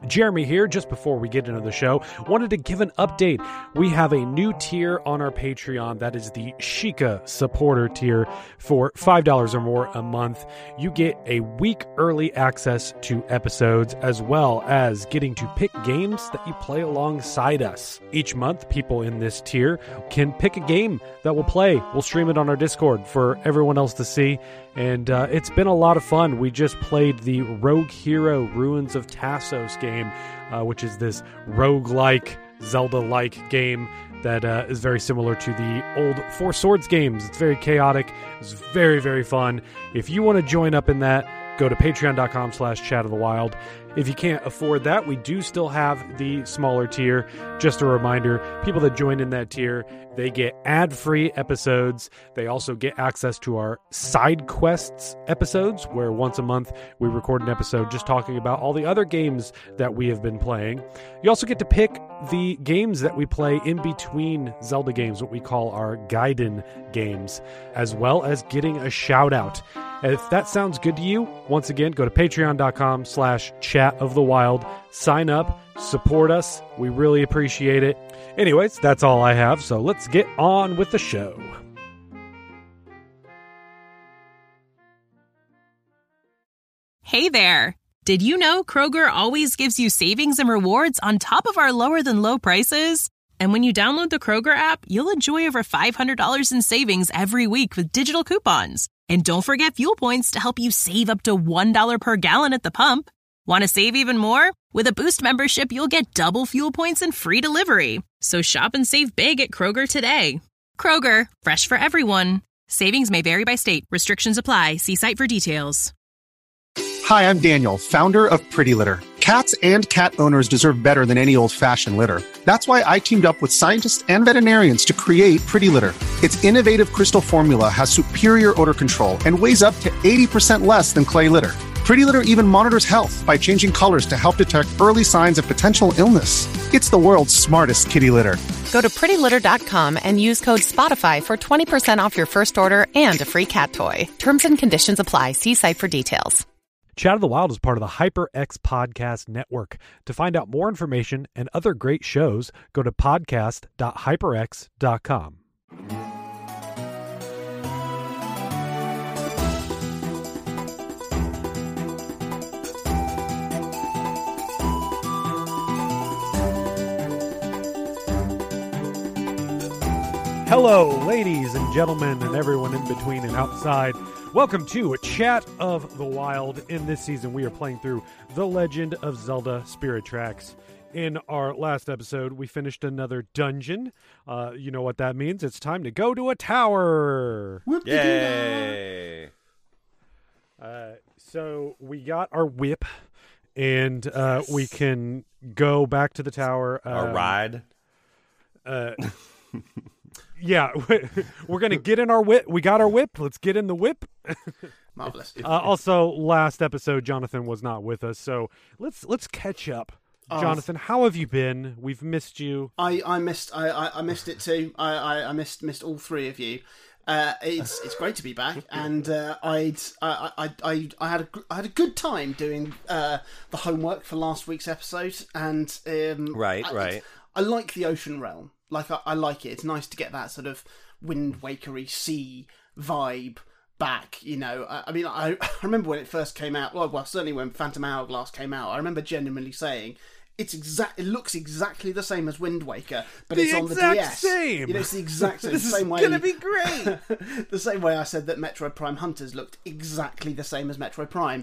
Jeremy here. Just before we get into the show, wanted to give an update. We have a new tier on our Patreon. That is the Sheikah supporter tier. For $5 or more a month, you get a week early access to episodes, as well as getting to pick games that you play alongside us. Each month, people in this tier can pick a game that we'll play. We'll stream it on our Discord for everyone else to see. And it's been a lot of fun. We just played the Rogue Hero Ruins of Tassos game, which is this roguelike, Zelda-like game that is very similar to the old Four Swords games. It's very chaotic. It's very, very fun. If you want to join up in that, go to patreon.com/chatofthewild. If you can't afford that, we do still have the smaller tier. Just a reminder, people that join in that tier, they get ad-free episodes. They also get access to our side quests episodes, where once a month we record an episode just talking about all the other games that we have been playing. You also get to pick the games that we play in between Zelda games, what we call our Gaiden games, as well as getting a shout-out. If that sounds good to you, once again, go to patreon.com/chatofthewild. Sign up, support us. We really appreciate it. Anyways, that's all I have, so let's get on with the show. Hey there! Did you know Kroger always gives you savings and rewards on top of our lower-than-low prices? And when you download the Kroger app, you'll enjoy over $500 in savings every week with digital coupons. And don't forget fuel points to help you save up to $1 per gallon at the pump. Want to save even more? With a Boost membership, you'll get double fuel points and free delivery. So shop and save big at Kroger today. Kroger, fresh for everyone. Savings may vary by state. Restrictions apply. See site for details. Hi, I'm Daniel, founder of Pretty Litter. Cats and cat owners deserve better than any old-fashioned litter. That's why I teamed up with scientists and veterinarians to create Pretty Litter. Its innovative crystal formula has superior odor control and weighs up to 80% less than clay litter. Pretty Litter even monitors health by changing colors to help detect early signs of potential illness. It's the world's smartest kitty litter. Go to prettylitter.com and use code SPOTIFY for 20% off your first order and a free cat toy. Terms and conditions apply. See site for details. Chat of the Wild is part of the HyperX Podcast Network. To find out more information and other great shows, go to podcast.hyperx.com. Hello, ladies and gentlemen, and everyone in between and outside. Welcome to a Chat of the Wild. In this season, we are playing through The Legend of Zelda Spirit Tracks. In our last episode, we finished another dungeon. You know what that means. It's time to go to a tower. Yay! So we got our whip, and we can go back to the tower. A ride? Yeah, we're going to get in our whip. We got our whip. Let's get in the whip. Marvelous. Also, last episode, Jonathan was not with us, so let's catch up. Jonathan, how have you been? We've missed you. I missed it too. I missed all three of you. It's great to be back, and I had a good time doing the homework for last week's episode, and Right. I like the ocean realm. I like it. It's nice to get that sort of Wind Wakery sea vibe back. You know, I remember when it first came out. Well, certainly when Phantom Hourglass came out. I remember genuinely saying it looks exactly the same as Wind Waker, but it's on the DS. Same. You know, it's the exact same. This is gonna be great. The same way I said that Metroid Prime Hunters looked exactly the same as Metroid Prime.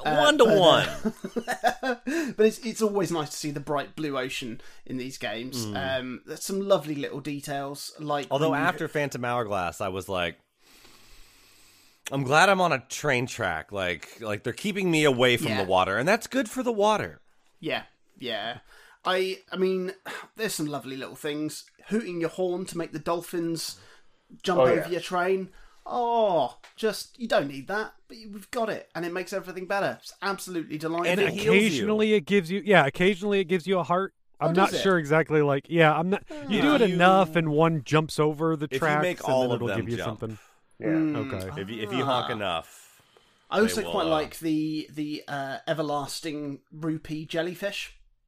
1-to-1. But it's always nice to see the bright blue ocean in these games. There's some lovely little details. Although after Phantom Hourglass, I was like, I'm glad I'm on a train track. Like they're keeping me away from the water, and that's good for the water. Yeah. I mean, there's some lovely little things. Hooting your horn to make the dolphins jump over your train. Oh, you don't need that, but we've got it, and it makes everything better. It's absolutely delightful. And occasionally it gives you a heart. I'm not sure exactly. I'm not. You do it you- enough, and one jumps over the If you tracks, make and all then of it'll them give you jump. something. Yeah. Okay. If you honk enough. I also will, quite like the everlasting rupee jellyfish.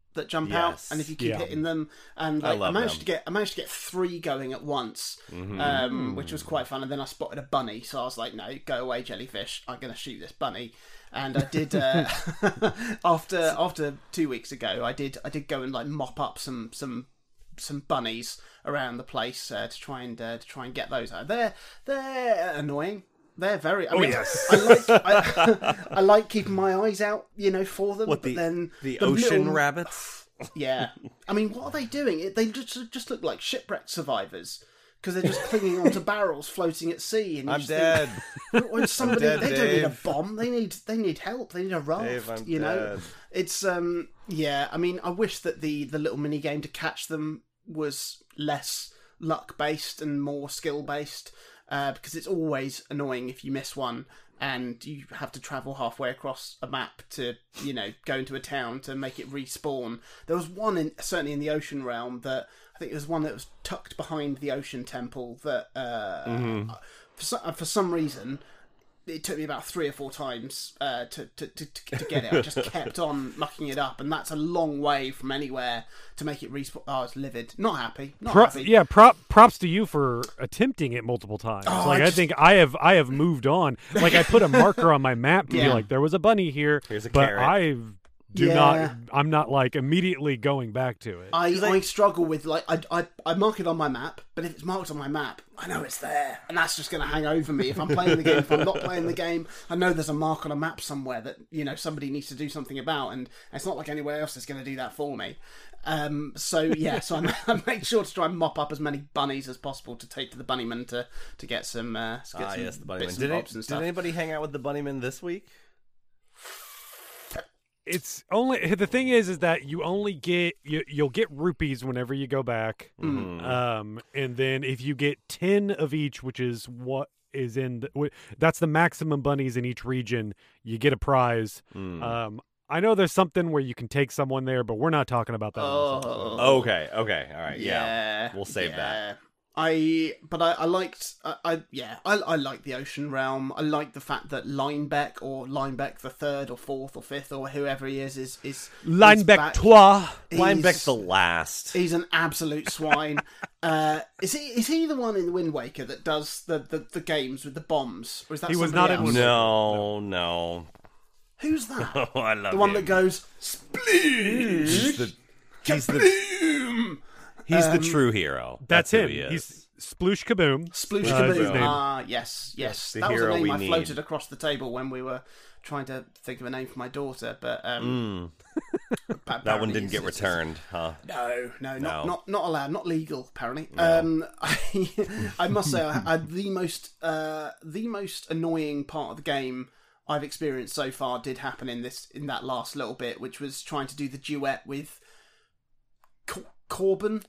that jump out, Yes. and if you keep Yeah. hitting them, and like, I love managed them. to get 3 going at once, which was quite fun. And then I spotted a bunny, so I was like, "No, go away, jellyfish! I'm going to shoot this bunny." And I did after 2 weeks ago. I did go and like mop up some bunnies around the place to try and get those out. They're annoying. They're very. Yes. I like keeping my eyes out, for them. What, but then the ocean little- rabbits? Yeah, I mean, what are they doing? They just look like shipwreck survivors because they're just clinging onto barrels floating at sea. And you I'm just dead. Think, well, somebody, dead, they don't need a Dave. bomb. They need help. They need a raft. Dave, I'm know, dead. it's yeah. I mean, I wish that the little mini game to catch them was less luck based and more skill based. Because it's always annoying if you miss one and you have to travel halfway across a map to, go into a town to make it respawn. There was one, certainly in the Ocean Realm, that I think there was one that was tucked behind the Ocean Temple that, for some reason, it took me about 3 or 4 times to get it. I just kept on mucking it up, and that's a long way from anywhere to make it respawn. I was livid, not happy. Yeah, props to you for attempting it multiple times. I think I have moved on. Like I put a marker on my map to be like, there was a bunny here, Here's a but carrot. I'm not like immediately going back to it. I struggle with like I mark it on my map, but if it's marked on my map, I know it's there, and that's just going to hang over me if I'm playing the game. If I'm not playing the game, I know there's a mark on a map somewhere that somebody needs to do something about, and it's not like anywhere else is going to do that for me. So I make sure to try and mop up as many bunnies as possible to take to the bunnyman to get some. Yes, the bunnyman. Bits and bobs and Did stuff. anybody hang out with the bunnyman this week? It's only the thing is that you only get you'll get rupees whenever you go back, and then if you get 10 of each, which is what is in that's the maximum bunnies in each region, you get a prize. I know there's something where you can take someone there, but we're not talking about that. Okay, all right, yeah. We'll save that. I liked I like the Ocean Realm. I like the fact that Linebeck the third or fourth or fifth or whoever he is Linebeck toi. Linebeck's the last. He's an absolute swine. Is he the one in Wind Waker that does the games with the bombs? Or is that He was somebody not in else? Wind No. Who's that? Oh, I love The one him. that goes sploosh. He's the true hero. That's who him. he is. He's Sploosh Kaboom. Sploosh his Kaboom. name. Yes. the That was a hero name we I need. floated across the table when we were trying to think of a name for my daughter, but That one didn't get returned, huh? No, not allowed, not legal. Apparently, No. I must say, the most annoying part of the game I've experienced so far did happen in that last little bit, which was trying to do the duet with Carbon,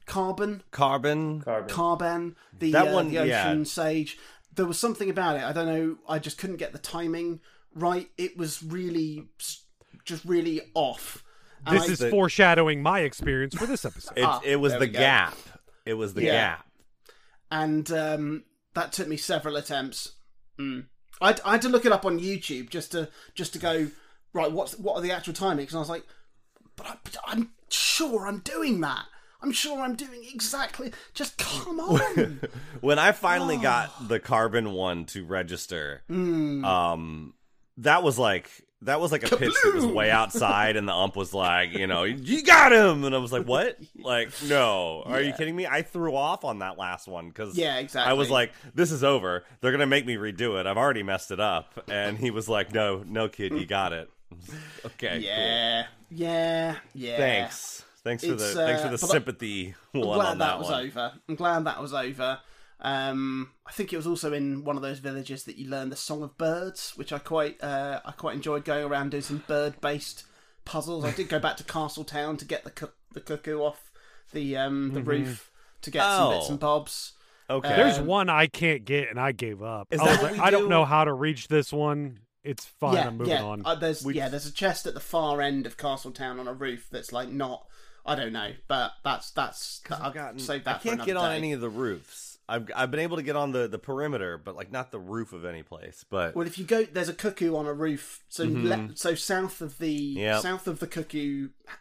the That one, the Ocean Sage. There was something about it. I don't know. I just couldn't get the timing right. It was really, just really off. And This is foreshadowing my experience for this episode. It was there the we go. gap. It was the gap. And that took me several attempts. I had to look it up on YouTube just to go right. What are the actual timings? And I was like, but I'm sure I'm doing that. I'm sure I'm doing exactly. Just come on. When I finally got the Carbon one to register, that was like a pitch that was way outside, and the ump was like, you got him, and I was like, what? Like, no, are you kidding me? I threw off on that last one because exactly. I was like, this is over. They're gonna make me redo it. I've already messed it up, and he was like, no, kid, you got it. Okay, yeah, cool. Yeah. Thanks for the sympathy one on that one. I'm glad that was over. I think it was also in one of those villages that you learn the Song of Birds, which I quite enjoyed going around doing some bird-based puzzles. I did go back to Castletown to get the cuckoo off the roof to get some bits and bobs. Okay, There's one I can't get, and I gave up. Is I that was what like, we I do? don't know how to reach this one. It's fine. I'm moving on. There's a chest at the far end of Castletown on a roof that's like not. I don't know, but that's I've saved that. I can't for get another on day. any of the roofs. I've been able to get on the perimeter, but like not the roof of any place. But Well, if you go, there's a cuckoo on a roof. So so south of the cuckoo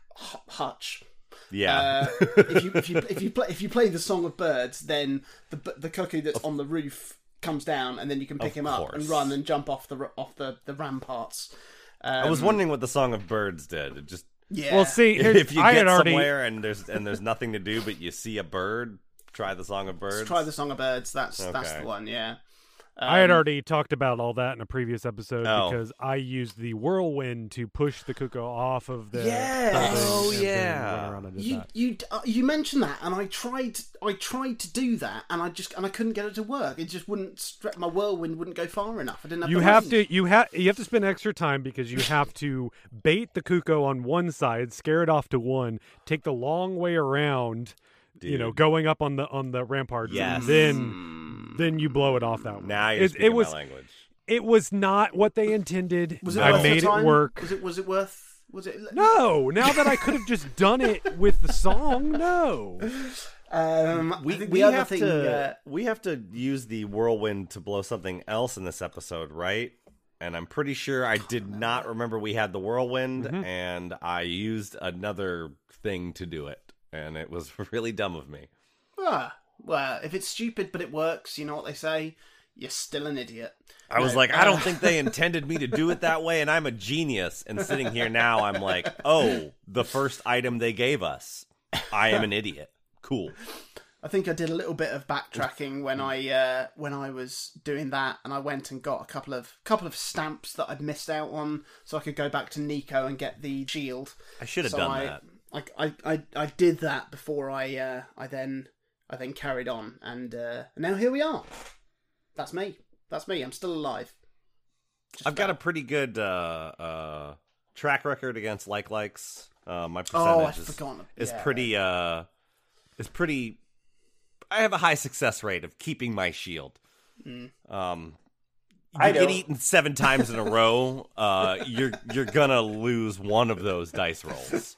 hutch. Yeah. If you play the Song of Birds, then the cuckoo that's on the roof comes down, and then you can pick him up and run and jump off the ramparts. I was wondering what the Song of Birds did. It just Well, see, if you get somewhere and there's nothing to do, but you see a bird, try the Song of Birds. Try the Song of Birds. That's the one. Yeah. I had already talked about all that in a previous episode because I used the whirlwind to push the cuckoo off of the. You mentioned that, and I tried to do that, and I couldn't get it to work. It just wouldn't. My whirlwind wouldn't go far enough. I didn't have. You have to spend extra time because you have to bait the cuckoo on one side, scare it off to one, take the long way around. Dude. You know, going up on the ramparts, and then you blow it off that way. Now you're speaking my language. It was not what they intended. Was it I made it work. Was it worth? Was it? No. Now that I could have just done it with the song, no. We have to use the whirlwind to blow something else in this episode, right? And I'm pretty sure I did not remember we had the whirlwind, and I used another thing to do it. And it was really dumb of me. Well, if it's stupid but it works, you know what they say? You're still an idiot. I was like, I don't think they intended me to do it that way, and I'm a genius. And sitting here now, I'm like, oh, the first item they gave us. I am an idiot. Cool. I think I did a little bit of backtracking when I was doing that, and I went and got a couple of stamps that I'd missed out on, so I could go back to Nico and get the shield. I should have done that. I did that before I then carried on, and now here we are. That's me. I'm still alive. I've got a pretty good track record against likes. My percentage is pretty. Is pretty. I have a high success rate of keeping my shield. You get eaten 7 times in a row. You're gonna lose one of those dice rolls.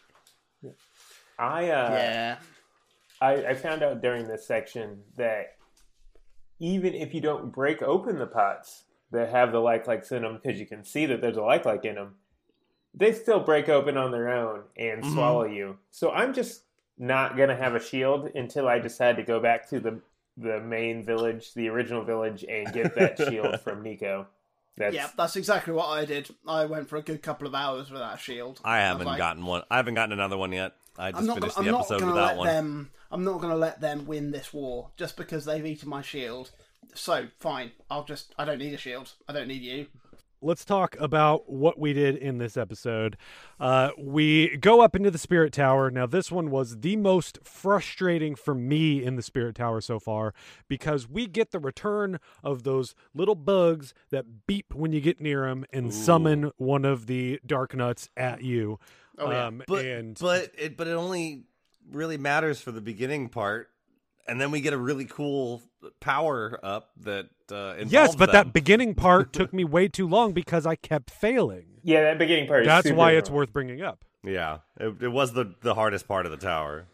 I found out during this section that even if you don't break open the pots that have the likes in them, because you can see that there's a like in them, they still break open on their own and swallow you. So I'm just not going to have a shield until I decide to go back to the main village, the original village, and get that shield from Nico. That's exactly what I did. I went for a good couple of hours without a shield. I haven't gotten one. I haven't gotten another one yet. I just finished the episode without one. I'm not going to let them win this war just because they've eaten my shield. So, fine. I don't need a shield. I don't need you. Let's talk about what we did in this episode. We go up into the Spirit Tower. Now, this one was the most frustrating for me in the Spirit Tower so far because we get the return of those little bugs that beep when you get near them and summon one of the Dark Nuts at you. Oh, yeah. But it only really matters for the beginning part, and then we get a really cool power up that involves but that beginning part took me way too long because I kept failing. Yeah, that beginning part. That's why it's worth bringing up. Yeah, it was the hardest part of the tower.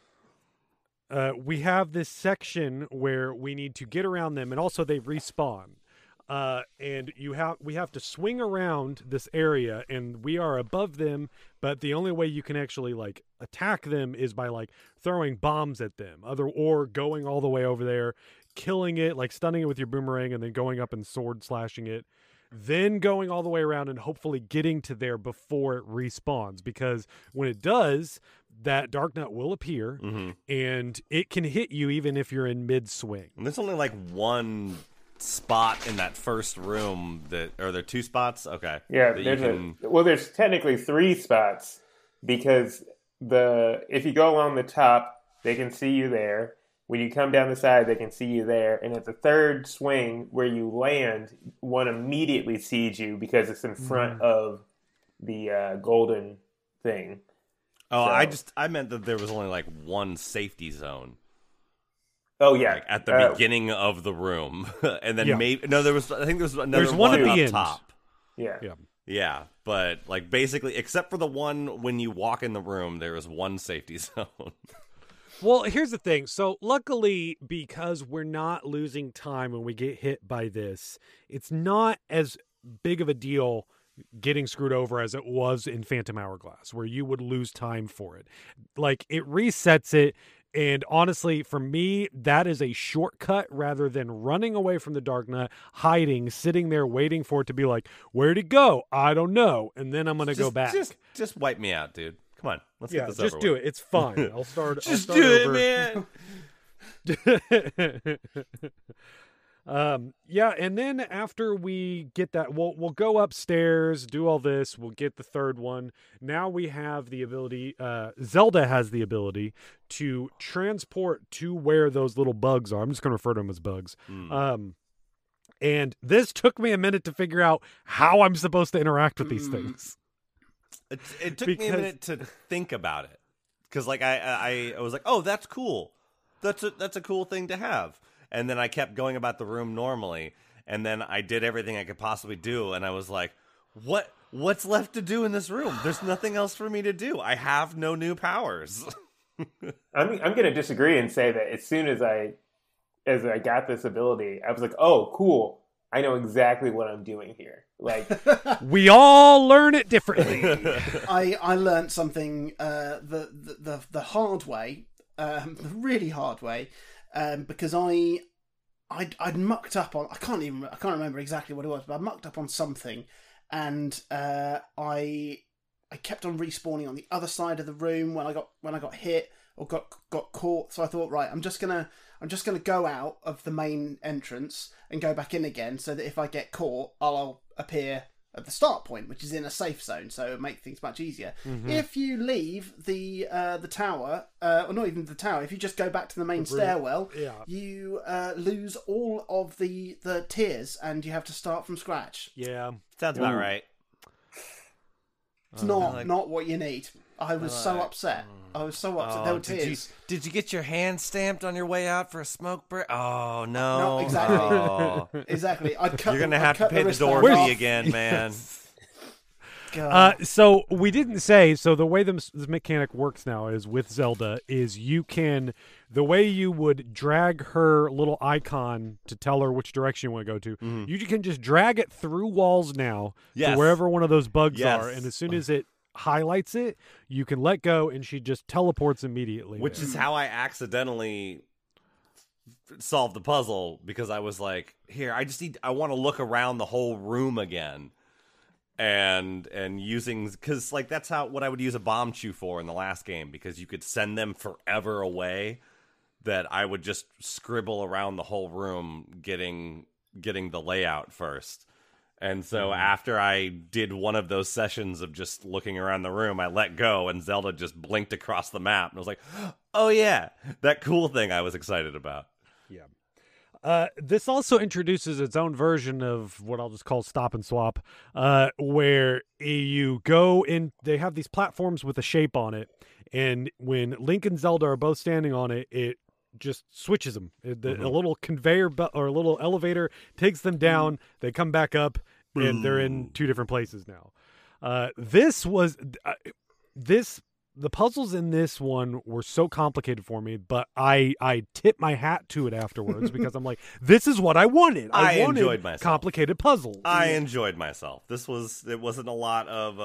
We have this section where we need to get around them, and also they respawn. And we have to swing around this area, and we are above them, but the only way you can actually attack them is by throwing bombs at them, or going all the way over there, killing it, stunning it with your boomerang, and then going up and sword slashing it, then going all the way around and hopefully getting to there before it respawns, because when it does, that Dark Nut will appear, and it can hit you even if you're in mid-swing. And there's only one spot in that first room are there 2 spots? Okay. Yeah, there's technically 3 spots because if you go along the top, they can see you there. When you come down the side, they can see you there. And at the third swing where you land, one immediately sees you because it's in front of the golden thing. Oh, I meant that there was only one safety zone. Oh yeah, at the beginning of the room, and then I think there was another one at the up end. top. Yeah. But basically, except for the one when you walk in the room, there is one safety zone. Well, here's the thing. So luckily, because we're not losing time when we get hit by this, it's not as big of a deal getting screwed over as it was in Phantom Hourglass, where you would lose time for it. Like, it resets it. And honestly, for me, that is a shortcut rather than running away from the Dark Knight, hiding, sitting there waiting for it to be like, where'd it go? I don't know. And then I'm going to go back. Just wipe me out, dude. Come on. Let's get this over just do it. It's fine. I'll start. Just I'll start do it, man. Yeah, and then after we get that, we'll go upstairs, do all this, we'll get the third one. Now we have the ability, Zelda has the ability to transport to where those little bugs are. I'm just going to refer to them as bugs. And this took me a minute to figure out how I'm supposed to interact with these things. It took me a minute to think about it. Because like I was like, oh, that's cool. That's a cool thing to have. And then I kept going about the room normally, and then I did everything I could possibly do, and I was like, what's left to do in this room? There's nothing else for me to do. I have no new powers. I'm going to disagree and say that as soon as I got this ability, I was like, oh, cool. I know exactly what I'm doing here. Like, we all learn it differently. I learned something the hard way, the really hard way. Because I'd mucked up on, I can't remember exactly what it was, but I mucked up on something, and I kept on respawning on the other side of the room when I got hit or got caught. So I thought, right, I'm just gonna go out of the main entrance and go back in again, so that if I get caught, I'll appear at the start point, which is in a safe zone, so it'll make things much easier. If you leave the tower, or not even the tower, if you just go back to the main stairwell, you lose all of the tiers, and you have to start from scratch. Yeah, sounds about right. It's not what you need. I was so upset. I was so upset. There were tears. Did you get your hand stamped on your way out for a smoke break? Oh, no. No, exactly. Oh. Exactly. You're going to have to pay the door fee again, man. So we didn't say, so the way this mechanic works now is with Zelda is you can, the way you would drag her little icon to tell her which direction you want to go to, you can just drag it through walls now to wherever one of those bugs are, and as soon as it highlights it, you can let go, and she just teleports immediately. Which is how I accidentally solved the puzzle, because I was like, here, I want to look around the whole room again. And using, because like that's what I would use a bomb chew for in the last game, because you could send them forever away, that I would just scribble around the whole room getting the layout first. And so after I did one of those sessions of just looking around the room, I let go, and Zelda just blinked across the map, and I was like, oh yeah, that cool thing I was excited about. Yeah. This also introduces its own version of what I'll just call stop and swap, where you go in, they have these platforms with a shape on it, and when Link and Zelda are both standing on it, it just switches them. A little conveyor belt or a little elevator takes them down, they come back up, and they're in two different places now. The puzzles in this one were so complicated for me, but I tipped my hat to it afterwards because I'm like, this is what I wanted. I wanted enjoyed myself. Complicated puzzles. I enjoyed myself. It wasn't a lot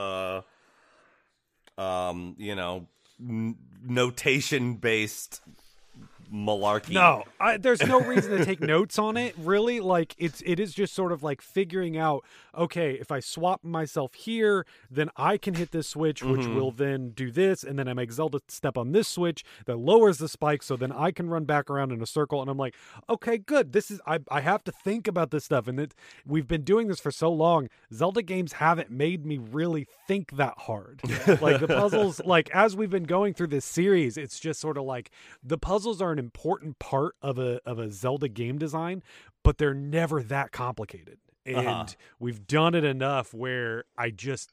of notation based malarkey. No, there's no reason to take notes on it, really. Like, it is just sort of like figuring out, okay, if I swap myself here, then I can hit this switch, which will then do this, and then I make Zelda step on this switch that lowers the spike, so then I can run back around in a circle, and I'm like, okay, good. This is I have to think about this stuff, and we've been doing this for so long. Zelda games haven't made me really think that hard. Like, the puzzles, like, as we've been going through this series, it's just sort of like the puzzles are an important part of a Zelda game design, but they're never that complicated. And we've done it enough where I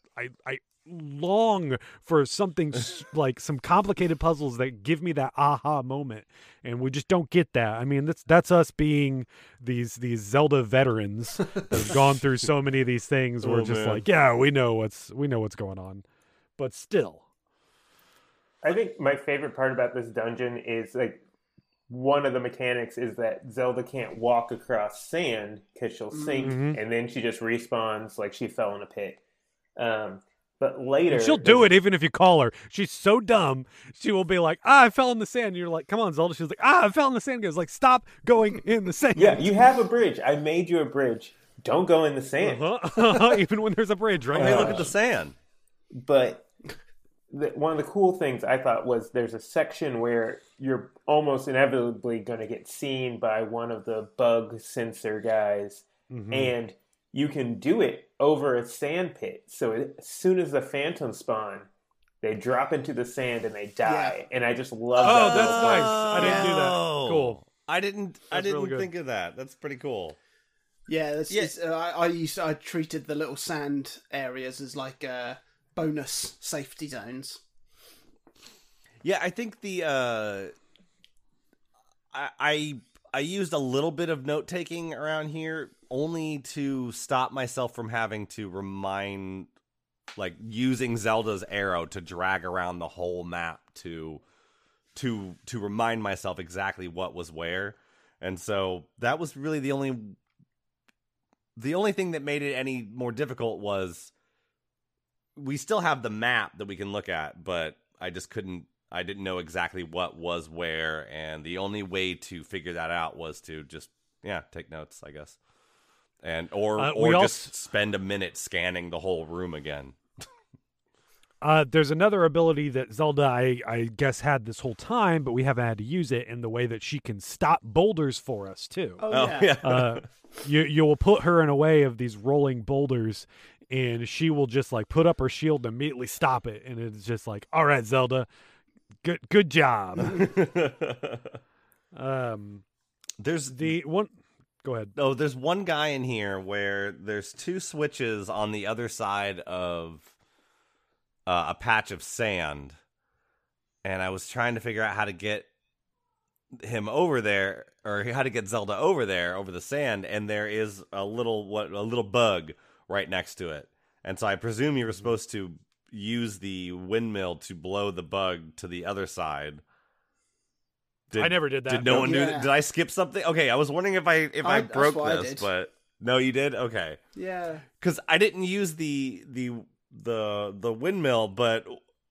long for something like some complicated puzzles that give me that aha moment, and we just don't get that. I mean, that's us being these Zelda veterans that have gone through so many of these things. We're just like, yeah, we know what's going on, but still. I think my favorite part about this dungeon is like, one of the mechanics is that Zelda can't walk across sand because she'll sink, and then she just respawns like she fell in a pit. But later, And she'll do it even if you call her. She's so dumb. She will be like, I fell in the sand. And you're like, come on, Zelda. She's like, I fell in the sand. Goes like, stop going in the sand. Yeah, you have a bridge. I made you a bridge. Don't go in the sand. Even when there's a bridge, right? Hey, look at the sand. But one of the cool things I thought was there's a section where you're almost inevitably going to get seen by one of the bug sensor guys. Mm-hmm. And you can do it over a sand pit. So as soon as the phantoms spawn, they drop into the sand and they die. Yeah. And I just love that. Oh, that's nice. I didn't do that. Cool. I didn't think of that. That's pretty cool. Yeah, I treated the little sand areas as like bonus safety zones. Yeah, I think I used a little bit of note taking around here, only to stop myself from having to remind, like using Zelda's arrow to drag around the whole map to remind myself exactly what was where. And so that was really the only thing that made it any more difficult was we still have the map that we can look at, but I didn't know exactly what was where, and the only way to figure that out was to just take notes, I guess. And or just spend a minute scanning the whole room again. There's another ability that Zelda, I guess, had this whole time, but we haven't had to use it, in the way that she can stop boulders for us, too. Oh yeah. You will put her in a way of these rolling boulders, and she will just, like, put up her shield and immediately stop it. And it's just like, all right, Zelda, good job. There's the one... Go ahead. Oh, there's one guy in here where there's two switches on the other side of a patch of sand, and I was trying to figure out how to get him over there, or how to get Zelda over there, over the sand, and there is a little bug right next to it. And so I presume you were supposed to use the windmill to blow the bug to the other side. I never did that. Did no one do that? Did I skip something? Okay, I was wondering if I broke this, but no, you did? Okay. Yeah. Because I didn't use the windmill, but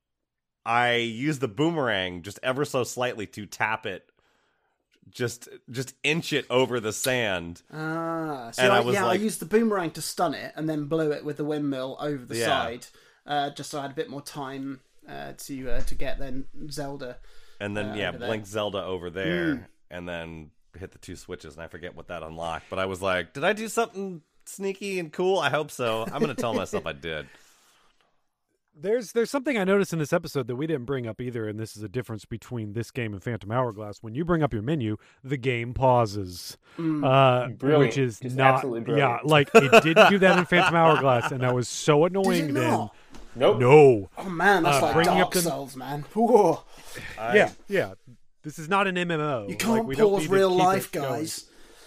I used the boomerang just ever so slightly to tap it, just inch it over the sand. So I used the boomerang to stun it and then blow it with the windmill over the side, just so I had a bit more time to get then Zelda. And then blink Zelda over there, and then hit the two switches, and I forget what that unlocked. But I was like, did I do something sneaky and cool? I hope so. I'm going to tell myself I did. There's something I noticed in this episode that we didn't bring up either, and this is a difference between this game and Phantom Hourglass. When you bring up your menu, the game pauses, which is just not absolutely brilliant. Yeah, like it didn't do that in Phantom Hourglass, and that was so annoying. Did it then. not? Nope. No. Oh man, that's like bringing Dark up the- Souls, man. Whoa. Yeah. This is not an MMO. You can't we don't pause need to real keep life, it going. guys.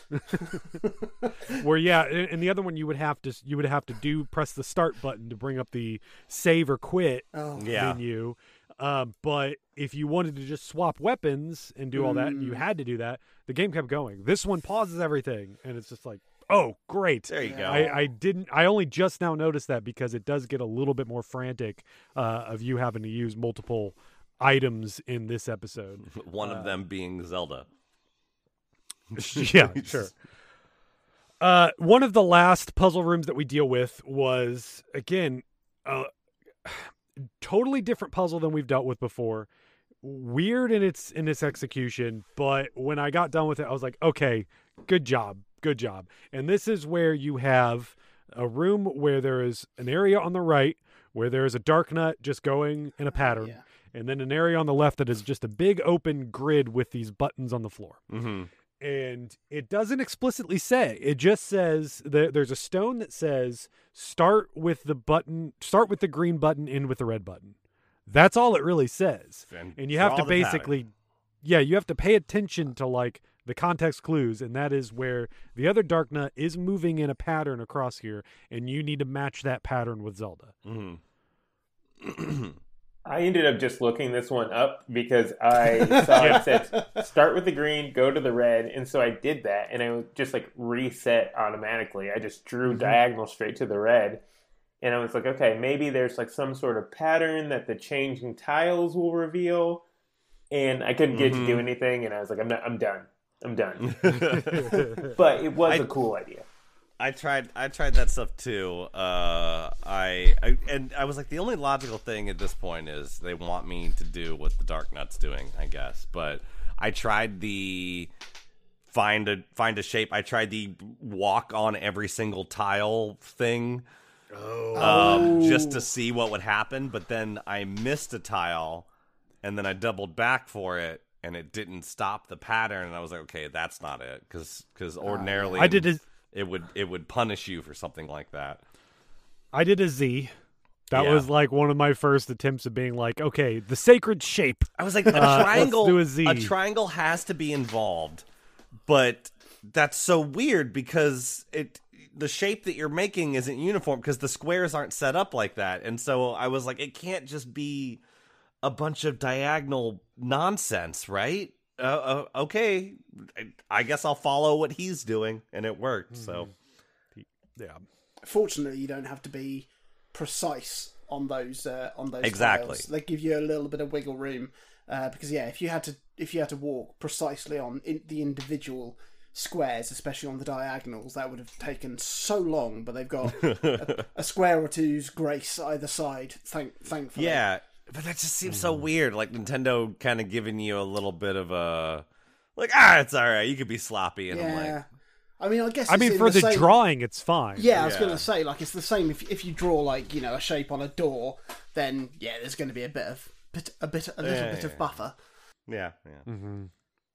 Where and the other one you would have to press the start button to bring up the save or quit menu. But if you wanted to just swap weapons and do all that, and you had to do that, the game kept going. This one pauses everything, and it's just like, oh, great. There you go. I only just now noticed that, because it does get a little bit more frantic of you having to use multiple items in this episode. One of them being Zelda. Yeah, sure. One of the last puzzle rooms that we deal with was, again, totally different puzzle than we've dealt with before. Weird in its execution, but when I got done with it, I was like, okay, good job. And this is where you have a room where there is an area on the right where there is a dark nut just going in a pattern. Yeah. And then an area on the left that is just a big open grid with these buttons on the floor. Mm-hmm. And it doesn't explicitly say. It just says there's a stone that says start with the green button, end with the red button. That's all it really says. And you have to basically, you have to pay attention to like the context clues, and that is where the other dark nut is moving in a pattern across here, and you need to match that pattern with Zelda. Mm-hmm. I ended up just looking this one up because I saw it said start with the green, go to the red, and so I did that, and it just like reset automatically. I just drew diagonal straight to the red, And I was like, okay, maybe there's like some sort of pattern that the changing tiles will reveal. And I couldn't get to do anything, and I was like, I'm done. But it was a cool idea. I tried that stuff too. I was like, the only logical thing at this point is they want me to do what the Darknut's doing, I guess. But I tried the find a shape. I tried the walk on every single tile thing, just to see what would happen. But then I missed a tile, and then I doubled back for it, and it didn't stop the pattern. And I was like, okay, that's not it, because ordinarily I did it would punish you for something like that. I did a Z. That was like one of my first attempts of being like, okay, the sacred shape. I was like, a triangle. Let's do a Z. A triangle has to be involved, but that's so weird because the shape that you're making isn't uniform because the squares aren't set up like that. And so I was like, it can't just be a bunch of diagonal nonsense, right? Okay, I guess I'll follow what he's doing, and it worked. So, yeah. Fortunately, you don't have to be precise on those exactly. tiles. They give you a little bit of wiggle room because if you had to walk precisely on the individual squares, especially on the diagonals, that would have taken so long. But they've got a square or two's grace either side. Thankfully, yeah. But that just seems so weird. Like Nintendo kind of giving you a little bit of a it's all right. You could be sloppy, and I'm like, I mean, I guess. For the same drawing, it's fine. Yeah, I was going to say, like, it's the same. If you draw a shape on a door, then there's going to be a little bit of buffer. Yeah. Mm-hmm.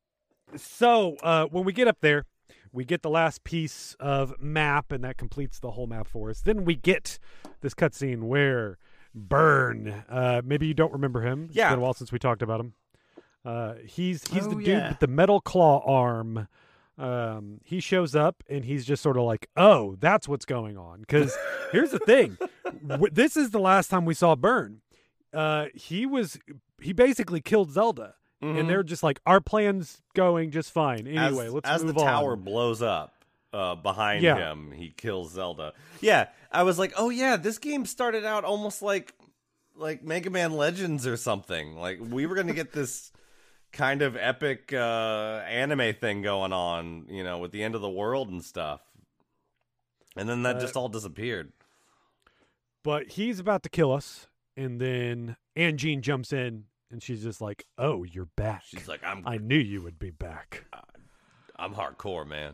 So when we get up there, we get the last piece of map, and that completes the whole map for us. Then we get this cutscene where Burn. Maybe you don't remember him. It's been a while since we talked about him. He's the dude with the metal claw arm. He shows up and he's just sort of like, oh, that's what's going on. Because here's the thing. This is the last time we saw Burn. He basically killed Zelda. Mm-hmm. And they're just like, our plan's going just fine. Anyway, let's move on. As the tower blows up behind him, he kills Zelda. Yeah, I was like, oh yeah, this game started out almost like Mega Man Legends or something. Like, we were going to get this kind of epic anime thing going on, with the end of the world and stuff. And then that just all disappeared. But he's about to kill us, and then Anjean jumps in, and she's just like, oh, you're back. She's like, I knew you would be back. I'm hardcore, man.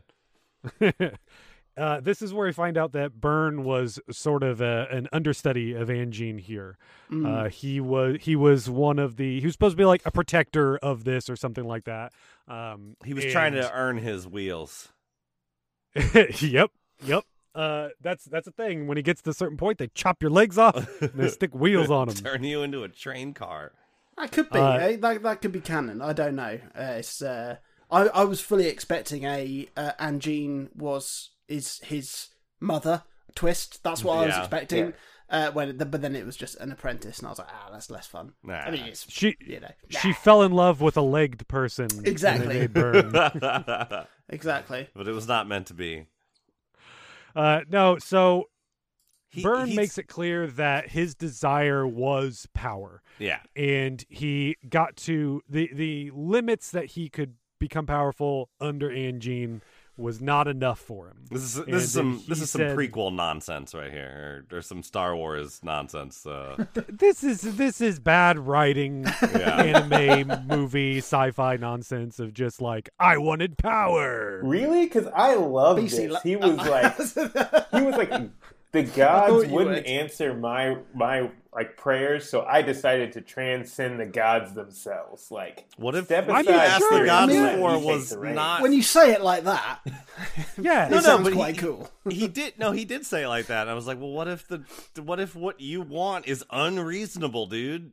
This is where we find out that Burn was sort of an understudy of Anjean here. He was one of he was supposed to be like a protector of this or something like that. He was trying to earn his wheels. Yep. That's a thing. When he gets to a certain point, they chop your legs off and they stick wheels on him. Turn you into a train car. That could be. That could be canon. I don't know. I was fully expecting Anjean is his mother twist. That's what I was expecting. But then it was just an apprentice, and I was like, that's less fun. Nah. I mean, she fell in love with a legged person. Exactly. And they made Burn. Exactly. But it was not meant to be. No, so Burn makes it clear that his desire was power. Yeah. And he got to the limits that he could become powerful under Anjean was not enough for him. This is some prequel nonsense right here, or some Star Wars nonsense. This is bad writing, anime, movie, sci-fi nonsense of just like, I wanted power. Really? Because I love this. He was like, the gods wouldn't answer my like prayers, so I decided to transcend the gods themselves. Like, what if step what aside you asked the gods and for let me was take the reins. not? When you say it like that, it sounds quite cool. He did say it like that. And I was like, well, what if what you want is unreasonable, dude?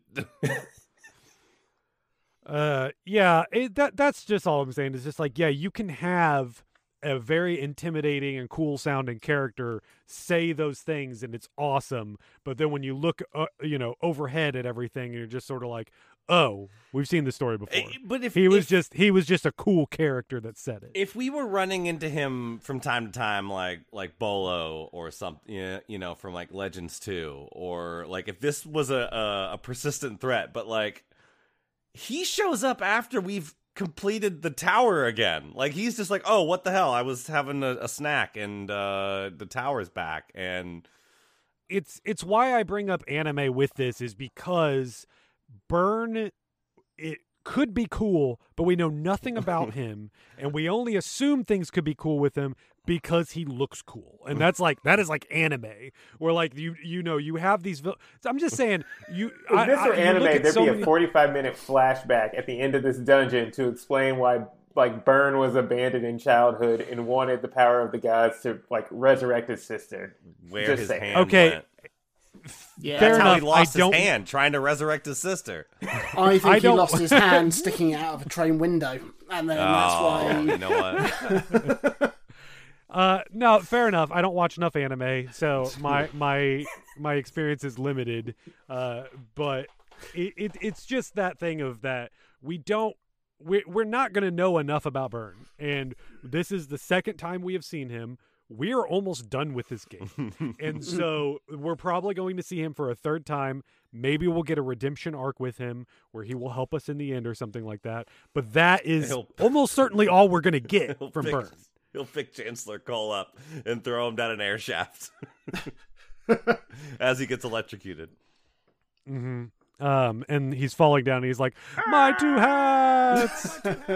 That's just all I'm saying. Is just like, you can have a very intimidating and cool sounding character say those things, and it's awesome. But then when you look, overhead at everything, you're just sort of like, oh, we've seen this story before. But if he was just a cool character that said it. If we were running into him from time to time, like Bolo or something, from like Legends 2, or like if this was a persistent threat, but like he shows up after we've completed the tower again. Like he's just like, oh, what the hell? I was having a snack and the tower's back. And it's why I bring up anime with this, is because Byrne, it could be cool, but we know nothing about him, and we only assume things could be cool with him because he looks cool. And that is like anime, where like you have these. I'm just saying, if this were anime, there'd be a 45-minute flashback at the end of this dungeon to explain why like Byrne was abandoned in childhood and wanted the power of the gods to like resurrect his sister. Where his hand went. Yeah, that's how he lost his hand trying to resurrect his sister. I think he lost his hand sticking out of a train window, and then that's why. You know what? No, fair enough. I don't watch enough anime, so my experience is limited. But it's just that thing of that we're not going to know enough about Byrne, and this is the second time we have seen him. We are almost done with this game. And so we're probably going to see him for a third time. Maybe we'll get a redemption arc with him where he will help us in the end or something like that. But that is almost certainly all we're going to get from Byrne. He'll pick Chancellor Cole up and throw him down an air shaft as he gets electrocuted. Mm-hmm. And he's falling down and he's like, my two hats!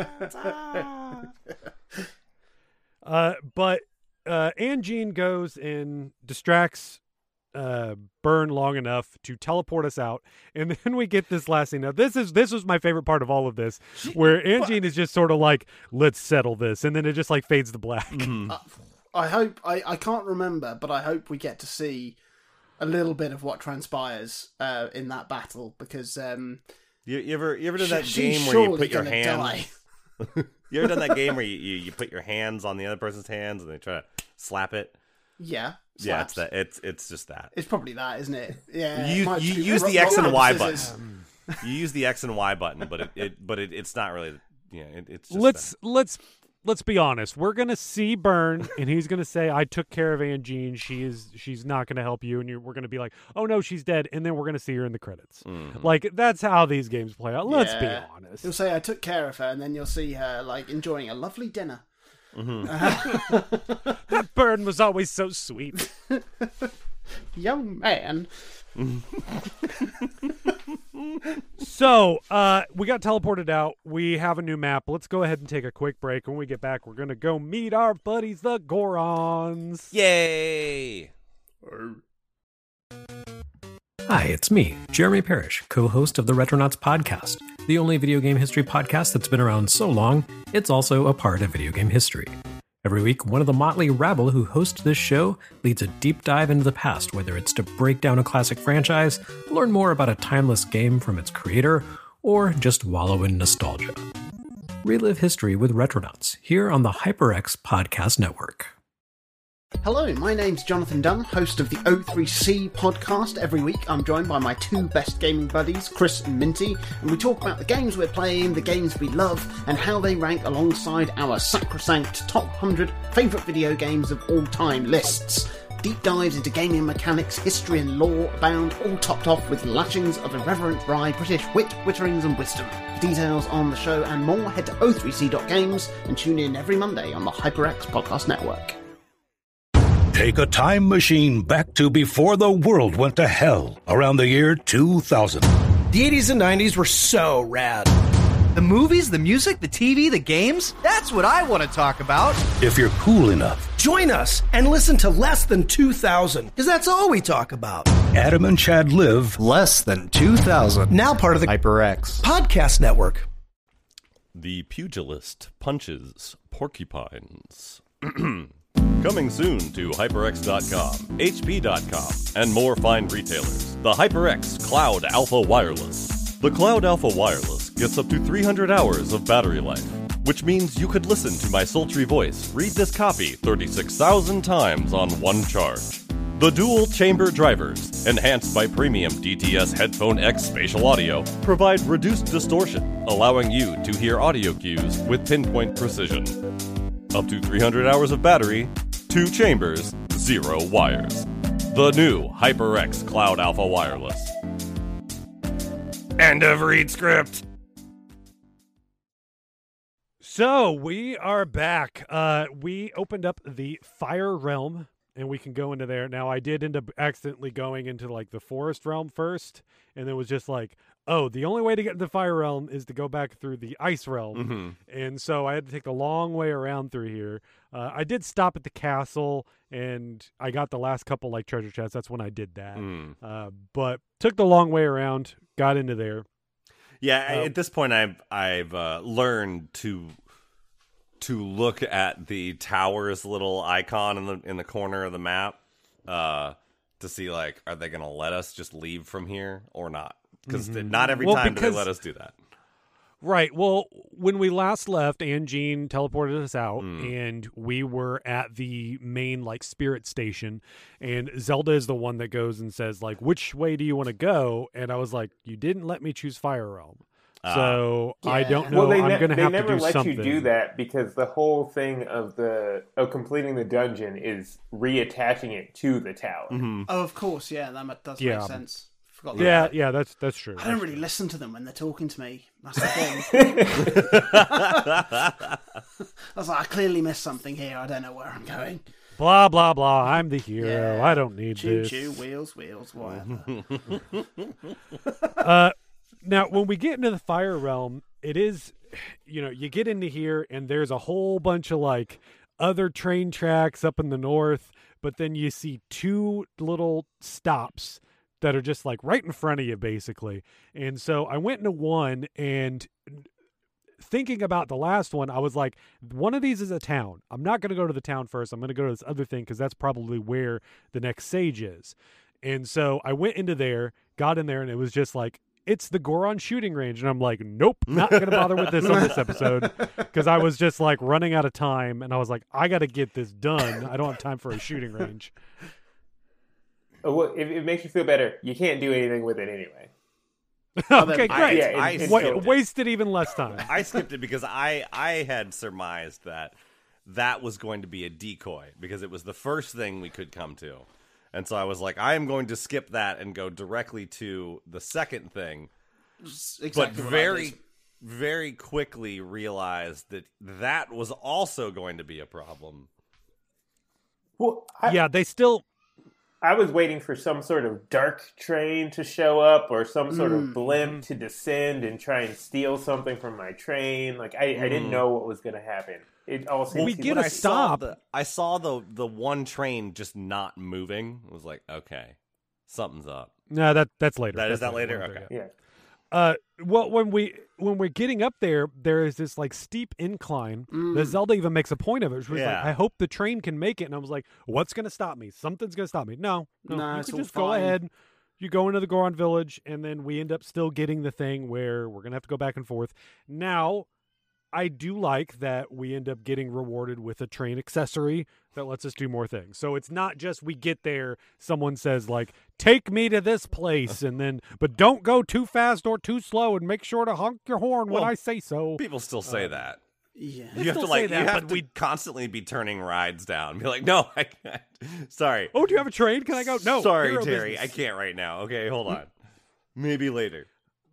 But Anjean goes and distracts Byrne long enough to teleport us out, and then we get this last scene. Now, this was my favorite part of all of this, where Anjean is just sort of like, let's settle this, and then it just like fades to black. Mm-hmm. I hope, I can't remember, but I hope we get to see a little bit of what transpires in that battle, because you ever done that game where you put your hands? You ever done that game where you put your hands on the other person's hands and they try to slap it? Yeah. Slaps. Yeah, it's just that. It's probably that, isn't it? Yeah. You use the X and Y button. You use the X and Y button, but it's not really. Yeah, it's just let's be honest. We're gonna see Byrne, and he's gonna say, "I took care of Anjean. She's not gonna help you," and we're gonna be like, "Oh no, she's dead," and then we're gonna see her in the credits. Mm-hmm. Like that's how these games play out. Let's be honest. He'll say, "I took care of her," and then you'll see her like enjoying a lovely dinner. Mm-hmm. That Byrne was always so sweet. Young man. So, we got teleported out. We have a new map. Let's go ahead and take a quick break. When we get back, we're going to go meet our buddies, the Gorons. Yay! Hi, it's me, Jeremy Parrish, co-host of the Retronauts podcast, the only video game history podcast that's been around so long, it's also a part of video game history. Every week, one of the motley rabble who host this show leads a deep dive into the past, whether it's to break down a classic franchise, learn more about a timeless game from its creator, or just wallow in nostalgia. Relive history with Retronauts, here on the HyperX Podcast Network. Hello, my name's Jonathan Dunn, host of the O3C podcast. Every week I'm joined by my two best gaming buddies, Chris and Minty, and we talk about the games we're playing, the games we love, and how they rank alongside our sacrosanct top 100 favourite video games of all time lists. Deep dives into gaming mechanics, history and lore abound, all topped off with lashings of irreverent dry British wit, witterings and wisdom. For details on the show and more, head to o3c.games and tune in every Monday on the HyperX Podcast Network. Take a time machine back to before the world went to hell, around the year 2000. The 80s and 90s were so rad. The movies, the music, the TV, the games, that's what I want to talk about. If you're cool enough, join us and listen to Less Than 2000, because that's all we talk about. Adam and Chad live Less Than 2000, now part of the HyperX Podcast Network. The pugilist punches porcupines. Coming soon to HyperX.com, HP.com, and more fine retailers. The HyperX Cloud Alpha Wireless. The Cloud Alpha Wireless gets up to 300 hours of battery life. which means you could listen to my sultry voice read this copy 36,000 times on one charge. The dual-chamber drivers, enhanced by premium DTS Headphone X spatial audio, provide reduced distortion, allowing you to hear audio cues with pinpoint precision. Up to 300 hours of battery, 2 chambers, 0 wires. The new HyperX Cloud Alpha Wireless. End of read script. So we are back. We opened up the Fire Realm, and we can go into there. Now, I did end up accidentally going into like the Forest Realm first, and it was just like, oh, the only way to get into the Fire Realm is to go back through the Ice Realm. Mm-hmm. And so I had to take the long way around through here. I did stop at the castle, and I got the last couple like treasure chests. That's when I did that. But took the long way around, got into there. Yeah, at this point, I've learned to look at the tower's little icon in the corner of the map to see, like, are they going to let us just leave from here or not? Because not every time do they let us do that. Right. Well, when we last left, Anjean teleported us out, and we were at the main, like, spirit station, and Zelda is the one that goes and says, like, which way do you want to go? And I was like, you didn't let me choose Fire Realm. So I don't know. Well, I'm going to have to do something. They never let you do that because the whole thing of completing the dungeon is reattaching it to the tower. Oh, of course, yeah, that does make sense. Forgot that. Yeah, that's true. I don't really listen to them when they're talking to me. That's the thing. I was like, I clearly missed something here. I don't know where I'm going. Blah, blah, blah. I'm the hero. I don't need this. Choo-choo, wheels, whatever. Now, when we get into the Fire Realm, it is, you get into here and there's a whole bunch of like other train tracks up in the north, but then you see 2 little stops that are just like right in front of you, basically. And so I went into one, and thinking about the last one, I was like, one of these is a town. I'm not going to go to the town first. I'm going to go to this other thing because that's probably where the next sage is. And so I went into there, got in there, and it was just like, it's the Goron shooting range. And I'm like, nope, not going to bother with this on this episode, because I was just like running out of time, and I was like, I got to get this done. I don't have time for a shooting range. Well, if it makes you feel better, you can't do anything with it anyway. Okay, great. I wasted even less time. I skipped it because I had surmised that was going to be a decoy because it was the first thing we could come to. And so I was like, I am going to skip that and go directly to the second thing. Exactly, but very quickly realized that was also going to be a problem. Well, they still... I was waiting for some sort of dark train to show up or some sort of blimp to descend and try and steal something from my train. Like, I didn't know what was going to happen. It all seems we get a stop. I saw the one train just not moving. I was like, okay, something's up. No, that's later. Is that later? Okay. Yeah. Well, when we're getting up there is this like steep incline. The Zelda even makes a point of it. She was like, I hope the train can make it. And I was like, what's going to stop me? Something's going to stop me. No, you can just go ahead. You go into the Goron village, and then we end up still getting the thing where we're going to have to go back and forth. Now, I do like that we end up getting rewarded with a train accessory that lets us do more things. So it's not just we get there, someone says like, take me to this place, and then, but don't go too fast or too slow, and make sure to honk your horn when I say so. People still say that. Yeah. You have to constantly be turning rides down. Be like, no, I can't. Sorry. Oh, do you have a train? Can I go? No. Sorry, Terry. I can't right now. Okay, hold on. Maybe later.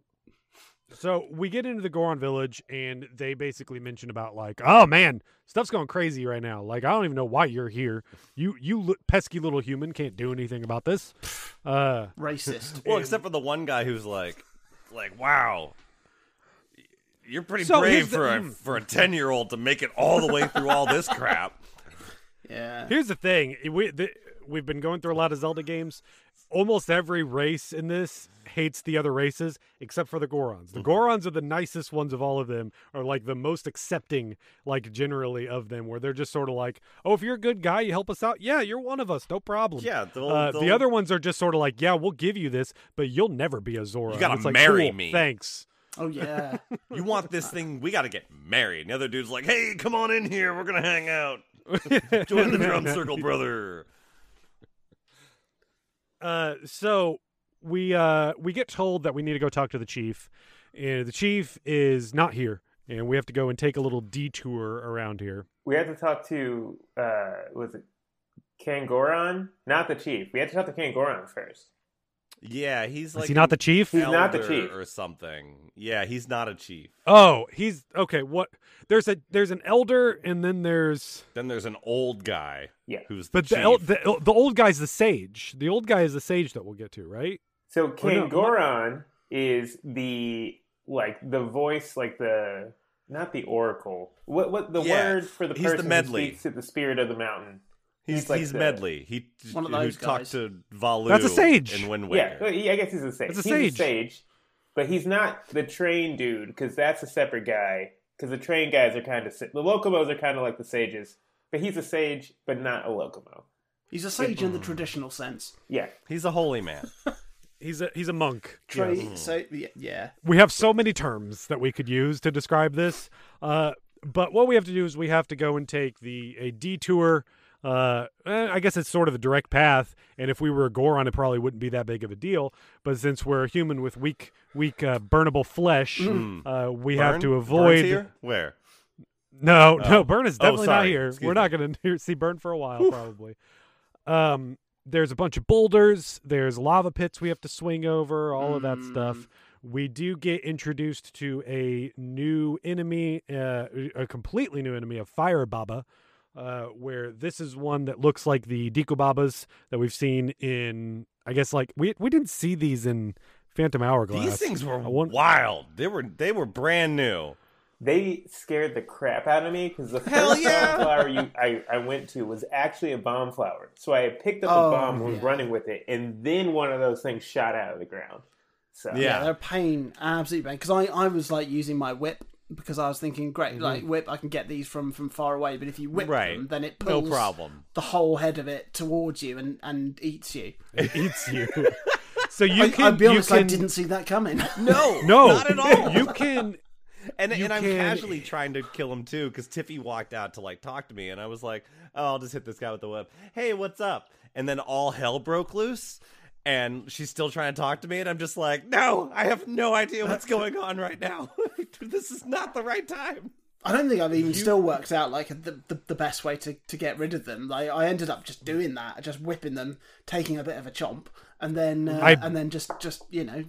So we get into the Goron village, and they basically mention about like, oh man, stuff's going crazy right now. Like, I don't even know why you're here. You pesky little human can't do anything about this. Racist. Well, except for the one guy who's like, wow, you're pretty brave for a 10-year-old to make it all the way through all this crap. Yeah. Here's the thing. We've been going through a lot of Zelda games. Almost every race in this hates the other races except for the Gorons. The Gorons are the nicest ones of all of them, are like the most accepting, like generally of them, where they're just sort of like, oh, if you're a good guy, you help us out. Yeah, you're one of us. No problem. Yeah. The other ones are just sort of like, yeah, we'll give you this, but you'll never be a Zora. You gotta marry me. Thanks. Oh, yeah. You want this thing? We got to get married. And the other dude's like, hey, come on in here. We're going to hang out. Join the drum circle, brother. So we get told that we need to go talk to the chief. And the chief is not here. And we have to go and take a little detour around here. We have to talk to, was it Kangoron? Not the chief. We have to talk to Kangoron first. Yeah, he's like... Is he not the chief? He's not the chief. Or something. Yeah, he's not a chief. Oh, he's... Okay, what... There's an elder, and then there's... Then there's an old guy. Yeah. Who's the chief. But the old guy's the sage. The old guy is the sage that we'll get to, right? So Kangoron is the voice, like the... Not the oracle. What the word for the person who speaks to the spirit of the mountain? He's Medley. One of those who talked to Valu. That's a sage. In Wind Waker. Yeah, I guess he's a sage. He's a sage, but he's not the train dude because that's a separate guy. Because the train guys are kind of the Locomos are kind of like the sages, but he's a sage, but not a Locomo. He's a sage in the traditional sense. Yeah, he's a holy man. He's a monk. So yeah. We have so many terms that we could use to describe this. But what we have to do is we have to go and take a detour. I guess it's sort of a direct path, and if we were a Goron, it probably wouldn't be that big of a deal. But since we're a human with weak, burnable flesh, we have to avoid. Burn's here? Where? No, Burn is definitely not here. Excuse we're not going to see Burn for a while, probably. There's a bunch of boulders. There's lava pits we have to swing over. All of that stuff. We do get introduced to a new enemy, a completely new enemy, a Fire Baba. Where this is one that looks like the Deku Babas that we've seen in, I guess, like we didn't see these in Phantom Hourglass. These things were wild. They were brand new. They scared the crap out of me because the first bomb flower I went to was actually a bomb flower. So I picked up a bomb and was running with it, and then one of those things shot out of the ground. So yeah, they're a pain, absolute pain. Because I was like using my whip. Because I was thinking, great, like whip, I can get these from far away. But if you whip them, then it pulls the whole head of it towards you and eats you. It eats you. So I'll be honest, I didn't see that coming. No, not at all. You can, and I'm casually trying to kill him too because Tiffy walked out to like talk to me, and I was like, oh, I'll just hit this guy with the whip. Hey, what's up? And then all hell broke loose. And she's still trying to talk to me, and I'm just like, no, I have no idea what's going on right now. This is not the right time. I don't think I've even still worked out like the best way to get rid of them. Like I ended up just doing that, just whipping them, taking a bit of a chomp, and then just you know.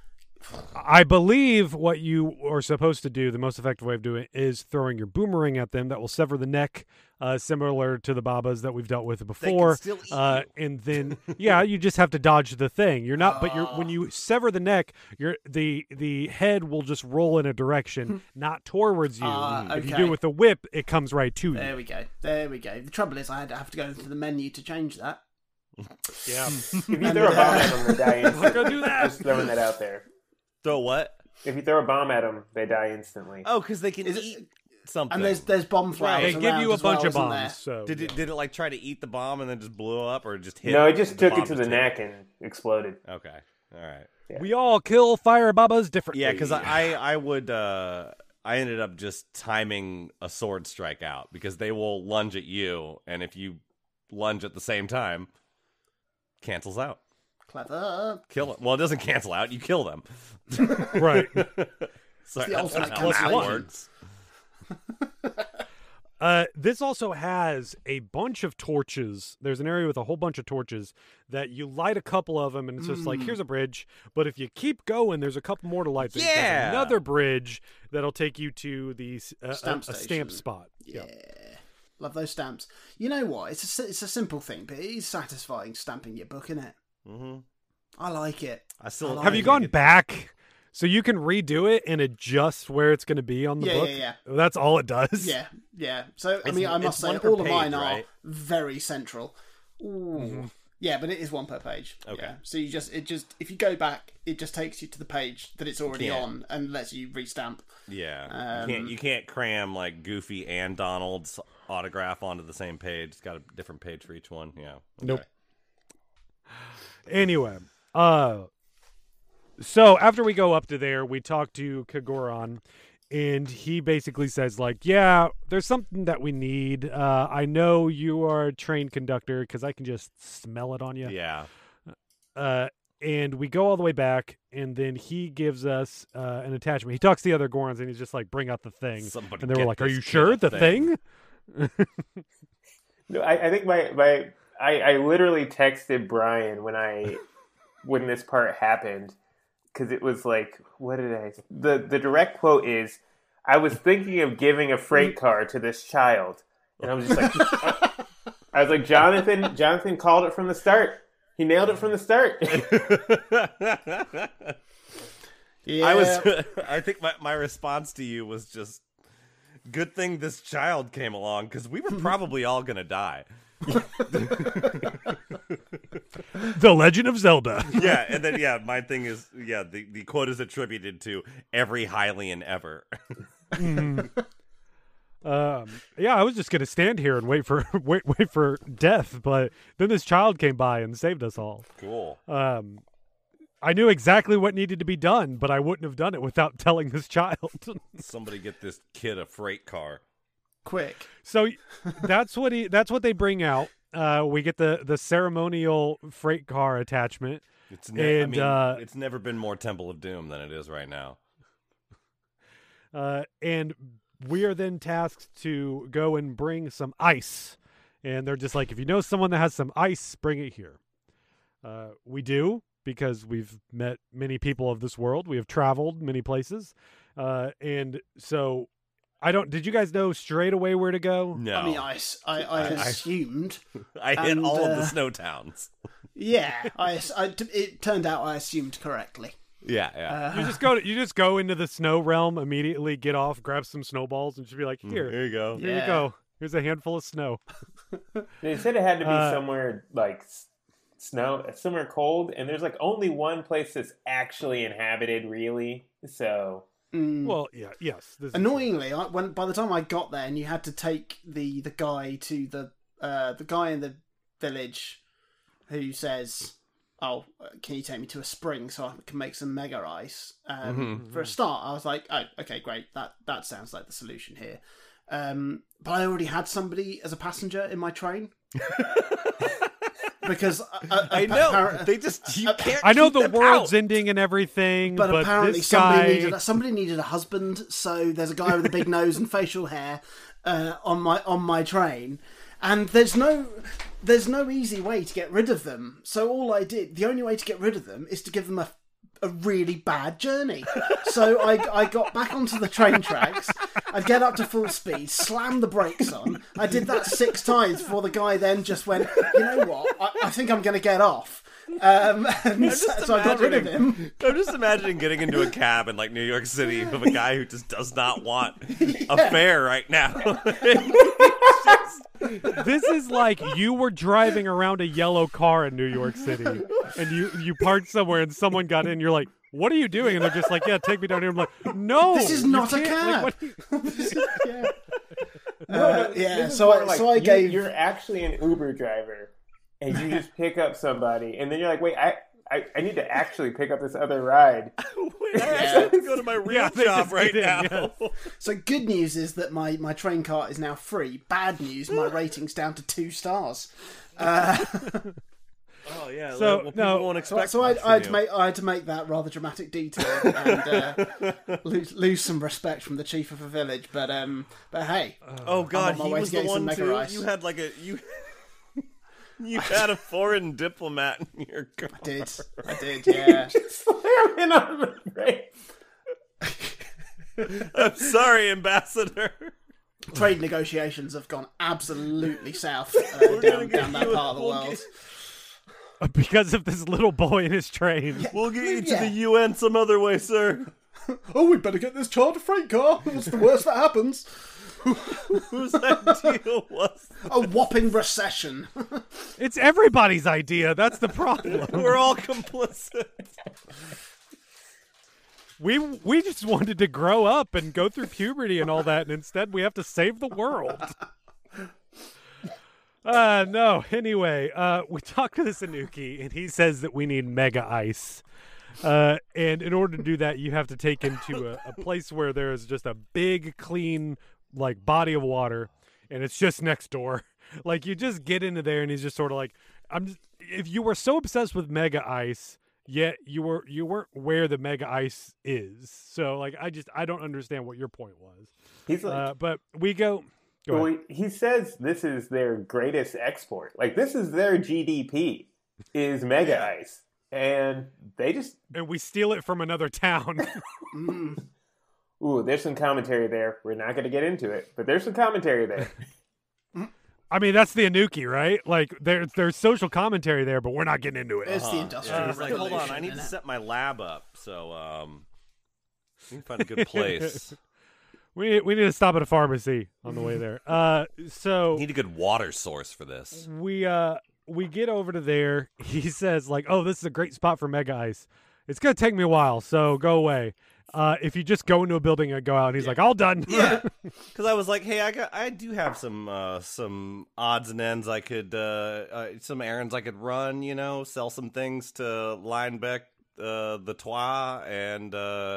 I believe what you are supposed to do, the most effective way of doing it, is throwing your boomerang at them that will sever the neck, similar to the Babas that we've dealt with before. They can still eat you. And then, you just have to dodge the thing. You're not, but when you sever the neck, the head will just roll in a direction, not towards you. Okay. If you do it with the whip, it comes right to you. There we go. The trouble is, I have to go into the menu to change that. Yeah. If you throw a bomb at them, they die instantly. Go do that. Just throwing that out there. Throw what? If you throw a bomb at them, they die instantly. Oh, because they can eat something. And there's bomb flowers. They give you a bunch of bombs. There? So did it like try to eat the bomb and then just blew up, or just hit? No, it just took it to the the neck and exploded. Okay, all right. Yeah. We all kill Fire Babas differently. Yeah, because I would I ended up just timing a sword strike out because they will lunge at you, and if you lunge at the same time, cancels out. Clever. Kill it. Well, it doesn't cancel out. You kill them. Right. So the ultimate that's how that works. This also has a bunch of torches. There's an area with a whole bunch of torches that you light a couple of them, and it's just like, here's a bridge. But if you keep going, there's a couple more to light. There's another bridge that'll take you to the stamp spot. Yeah. Love those stamps. You know what? It's a simple thing, but it is satisfying stamping your book, isn't it? Mm-hmm. I like it. Have you gone back so you can redo it and adjust where it's going to be on the book? Yeah. That's all it does. Yeah. So I mean, I must say, all of mine are very central. Ooh. Yeah, but it is one per page. Okay. Yeah. So if you go back, it just takes you to the page that it's already on and lets you restamp. Yeah. You can't cram like Goofy and Donald's autograph onto the same page. It's got a different page for each one. Yeah. Okay. Nope. Anyway, So after we go up to there, we talk to Kagoran, and he basically says, like, yeah, there's something that we need. I know you are a train conductor because I can just smell it on you. Yeah. And we go all the way back, and then he gives us an attachment. He talks to the other Gorons, and he's just like, bring out the thing. Somebody and they were get like, are this you kid sure? a The thing? No, I think I literally texted Brian when this part happened, because it was like, what did I say? The direct quote is, I was thinking of giving a freight car to this child. And I was just like, I was like, Jonathan called it from the start. He nailed it from the start. Yeah. I think my response to you was just, good thing this child came along, because we were probably all going to die. The Legend of Zelda. Yeah, and then, my thing is, the quote is attributed to every Hylian ever. I was just gonna stand here and wait for death, but then this child came by and saved us all. Cool. I knew exactly what needed to be done, but I wouldn't have done it without telling this child. Somebody get this kid a freight car. Quick. So that's what they bring out. We get the ceremonial freight car attachment. It's never been more Temple of Doom than it is right now. And we are then tasked to go and bring some ice. And they're just like, if you know someone that has some ice, bring it here. We do, because we've met many people of this world. We have traveled many places. And so did you guys know straight away where to go? No. I mean, I assumed. I hit all of the snow towns. Yeah, it turned out I assumed correctly. Yeah. You just go into the snow realm immediately, get off, grab some snowballs, and just be like, here you go. Here you go. Here's a handful of snow. They said it had to be somewhere like somewhere cold, and there's like only one place that's actually inhabited, really. So, well, yeah, yes. Annoyingly, by the time I got there, and you had to take the guy to the guy in the village who says, oh, can you take me to a spring so I can make some mega ice? For a start, I was like, oh, okay, great. That sounds like the solution here. But I already had somebody as a passenger in my train. Because I know you can't. I know keep the them world's out. ending and everything, but apparently this guy... somebody needed a husband. So there's a guy with a big nose and facial hair on my train, and there's no easy way to get rid of them. So the only way to get rid of them is to give them a really bad journey. So I got back onto the train tracks. I'd get up to full speed, slam the brakes on. I did that 6 times before the guy then just went, you know what, I think I'm going to get off. And so I got rid of him. I'm just imagining getting into a cab in like New York City with a guy who just does not want a fare right now. This is like you were driving around a yellow car in New York City, and you parked somewhere, and someone got in. And you're like, "What are you doing?" And they're just like, "Yeah, take me down here." I'm like, "No, this is not a cab." Like, So I gave. You're actually an Uber driver, and you just pick up somebody, and then you're like, "Wait, I need to actually pick up this other ride." Wait, I have to go to my real job right now. Yeah. So good news is that my train cart is now free. Bad news, my rating's down to 2 stars. Oh yeah. So people won't expect. So I had to make that rather dramatic detour and lose some respect from the chief of a village. But hey. Oh god, I'm on my he way was to get the one some too. mega ice. You had like you had a foreign diplomat in your car. I did, yeah. Slamming on the brake. I'm sorry, Ambassador. Trade negotiations have gone absolutely south down that part of the world. Because of this little boy in his train. We'll get you to the UN some other way, sir. Oh, we'd better get this charter freight car. What's the worst that happens? Whose idea was a whopping recession? It's everybody's idea. That's the problem. We're all complicit. We just wanted to grow up and go through puberty and all that, and instead we have to save the world. No. Anyway, we talk to the Sanuki, and he says that we need mega ice. And in order to do that, you have to take him to a place where there is just a big, clean, like, body of water, and it's just next door. Like, you just get into there, and he's just sort of like, if you were so obsessed with Mega Ice, yet you weren't where the Mega Ice is. So, like, I don't understand what your point was. He's like, but we go. Well, he says this is their greatest export. Like, this is their GDP, is Mega Ice. And they just... And we steal it from another town. Ooh, there's some commentary there. We're not going to get into it, but there's some commentary there. I mean, that's the Anuki, right? Like, there's social commentary there, but we're not getting into it. It's the industrial He's like, hold on, I need to set my lab up. So, we can find a good place. We need to stop at a pharmacy on the way there. So need a good water source for this. We get over to there. He says, like, oh, this is a great spot for Mega Ice. It's gonna take me a while, so go away. If you just go into a building and go out, and he's like, all done. Yeah, because I was like, hey, I do have some odds and ends I could, some errands I could run, sell some things to Linebeck, the Trois, and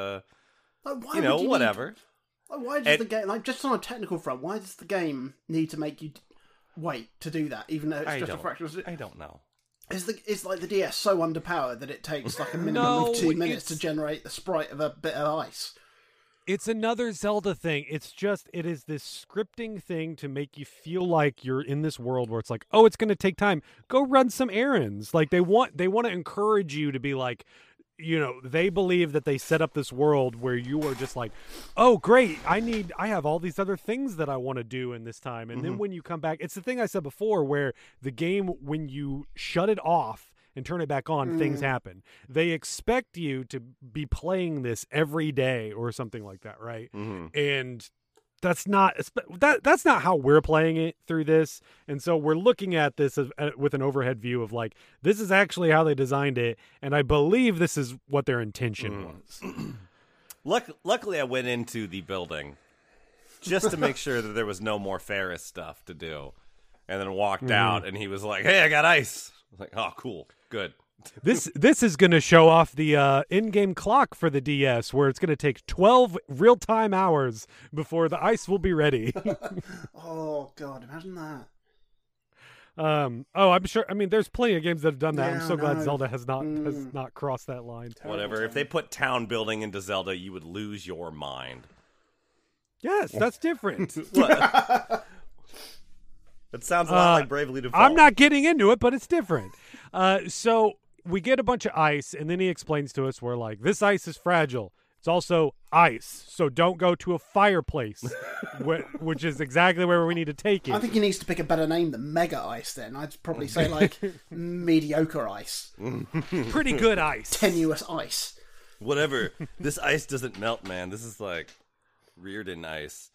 whatever. Why does the game, like, just on a technical front, why does the game need to make you wait to do that, even though it's just a fraction of... I don't know. Is like the DS so underpowered that it takes like a minimum of 2 minutes to generate the sprite of a bit of ice? It's another Zelda thing. It is this scripting thing to make you feel like you're in this world where it's like, oh, it's going to take time. Go run some errands. Like, they want to encourage you to be like, they believe that they set up this world where you are just like, oh, great, I have all these other things that I want to do in this time. And then when you come back, it's the thing I said before, where the game, when you shut it off and turn it back on, things happen. They expect you to be playing this every day or something like that, right? And that's not how we're playing it through this. And so we're looking at this with an overhead view of like, this is actually how they designed it, and I believe this is what their intention was. Luckily I went into the building just to make sure that there was no more Ferris stuff to do, and then walked out, and he was like, hey, I got ice. I was like, oh, cool, good. This is going to show off the in-game clock for the DS, where it's going to take 12 real-time hours before the ice will be ready. Oh, God, imagine that. I'm sure. I mean, there's plenty of games that have done that. I'm so glad Zelda has not crossed that line. Whatever. If they put town building into Zelda, you would lose your mind. Yes, that's different. It sounds a lot like Bravely Default. I'm not getting into it, but it's different. So we get a bunch of ice, and then he explains to us, we're like, this ice is fragile. It's also ice, so don't go to a fireplace, which is exactly where we need to take it. I think he needs to pick a better name than Mega Ice then. I'd probably say, like, mediocre ice. Pretty good ice. Tenuous ice. Whatever. This ice doesn't melt, man. This is like Reardon ice.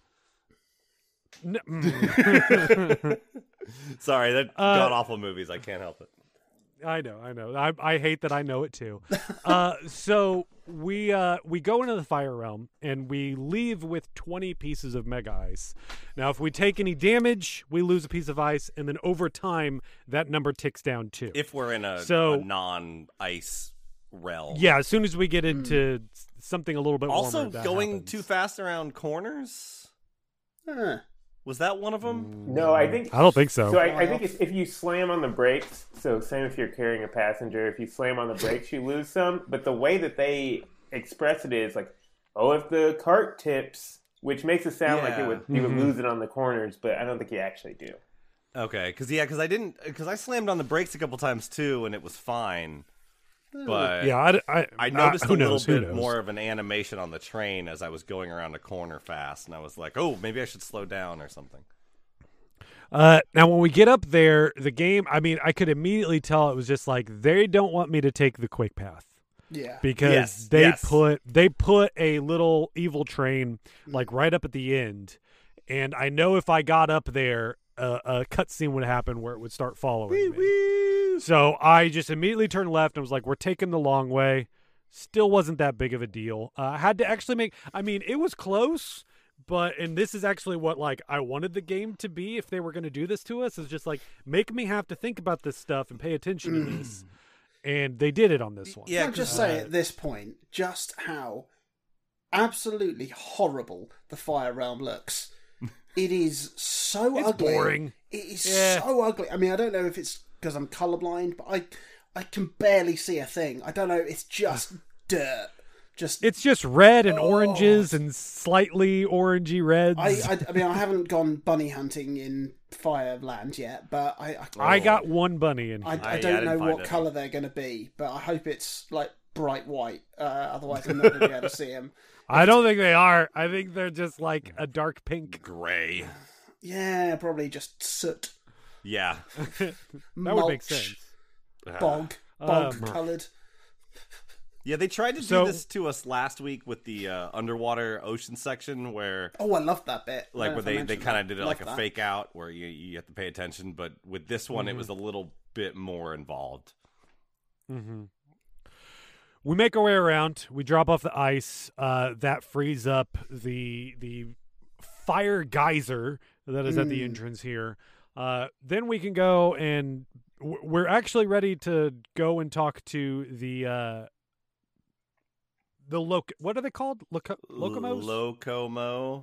Sorry, that god-awful movies. I can't help it. I know. I hate that I know it too. So we go into the Fire Realm, and we leave with 20 pieces of Mega Ice. Now, if we take any damage, we lose a piece of ice, and then over time, that number ticks down too. If we're in a non-ice realm. Yeah, as soon as we get into something a little bit warmer. Also, going too fast around corners? Was that one of them? No, I don't think so. So I think if you slam on the brakes, so same if you're carrying a passenger, if you slam on the brakes, you lose some. But the way that they express it is like, oh, if the cart tips, which makes it sound like you would lose it on the corners, but I don't think you actually do. Okay, because I slammed on the brakes a couple times too, and it was fine. But I noticed a little bit more of an animation on the train as I was going around a corner fast, and I was like, oh, maybe I should slow down or something. Now, when we get up there, the game, I mean, I could immediately tell it was just like, they don't want me to take the quick path. Yeah. Because they put a little evil train like right up at the end, and I know if I got up there, a cutscene would happen where it would start following me. So I just immediately turned left and was like, we're taking the long way. Still wasn't that big of a deal. I had to actually it was close, and this is actually what like I wanted the game to be if they were going to do this to us, is just like make me have to think about this stuff and pay attention to this. and they did it on this one. Can I just say at this point just how absolutely horrible the Fire Realm looks. It is so It's ugly. boring. It is so ugly. I mean, I don't know if it's because I'm colourblind, but I can barely see a thing. I don't know. It's just dirt. It's just red and oranges and slightly orangey reds. I mean, I haven't gone bunny hunting in Fireland yet, but I got one bunny in here. I don't know what colour they're going to be, but I hope it's like bright white. Otherwise, I'm not going to be able to see them. I don't think they are. I think they're just like a dark pink. Gray. Yeah, probably just soot. Yeah. That would make sense. Bog coloured. Yeah, they tried to do this to us last week with the underwater ocean section where... Oh, I love that bit. Like where they kind of did it like a that. fake out where you have to pay attention, but with this one it was a little bit more involved. Mm-hmm. We make our way around. We drop off the ice. That frees up the fire geyser that is at the entrance here. Then we can go and we're actually ready to go and talk to the what are they called? Locomos? Locomo.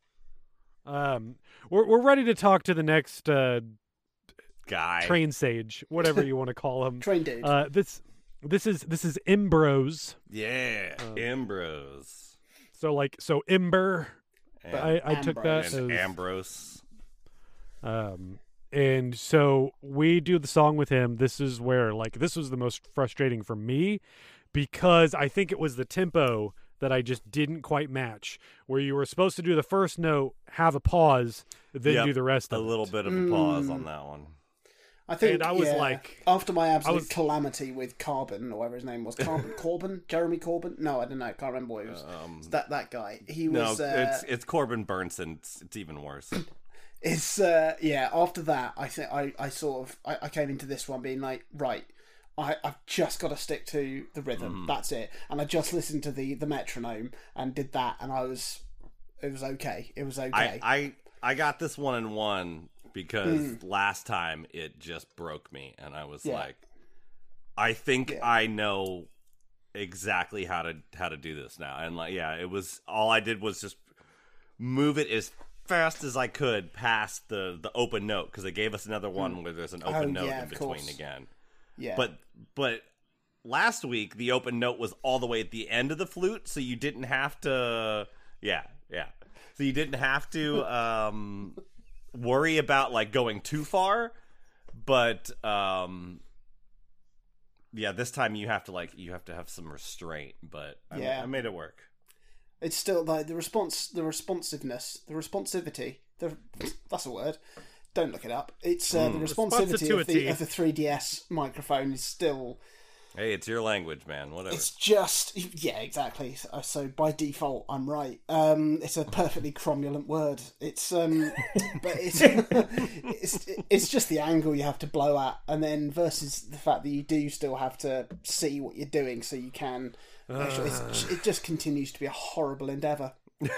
We're ready to talk to the next guy, train sage, whatever you want to call him. Train dude. This is Ambrose. Yeah, Ambrose. So Ember. I took that and as Ambrose. And so we do the song with him. This is where this was the most frustrating for me because I think it was the tempo that I just didn't quite match. Where you were supposed to do the first note, have a pause, then do the rest of it. A little bit of a pause on that one. I think and I was after my absolute calamity with Carbon or whatever his name was, Corbin, Jeremy Corbyn. No, I don't know. I can't remember what it was. That guy. He was. No, it's Corbin Burnson. It's even worse. It's after that, I think I came into this one being like, right, I've just got to stick to the rhythm. That's it. And I just listened to the metronome and did that, and it was okay. It was okay. I got this 1-1 because last time it just broke me, and I was like, I think I know exactly how to do this now. And it was all I did was just move it as fast as I could past the open note because they gave us another one where there's an open note in between again. Yeah. But last week the open note was all the way at the end of the flute, so you didn't have to. So you didn't have to worry about going too far, but this time you have to have some restraint. But I made it work. It's still the responsiveness, the responsivity. That's a word. Don't look it up. It's the responsivity of the 3DS microphone is still. Hey, it's your language, man. Whatever. It's just exactly. So by default, I'm right. It's a perfectly cromulent word. It's but it's just the angle you have to blow at, and then versus the fact that you do still have to see what you're doing, so you can. It just continues to be a horrible endeavour.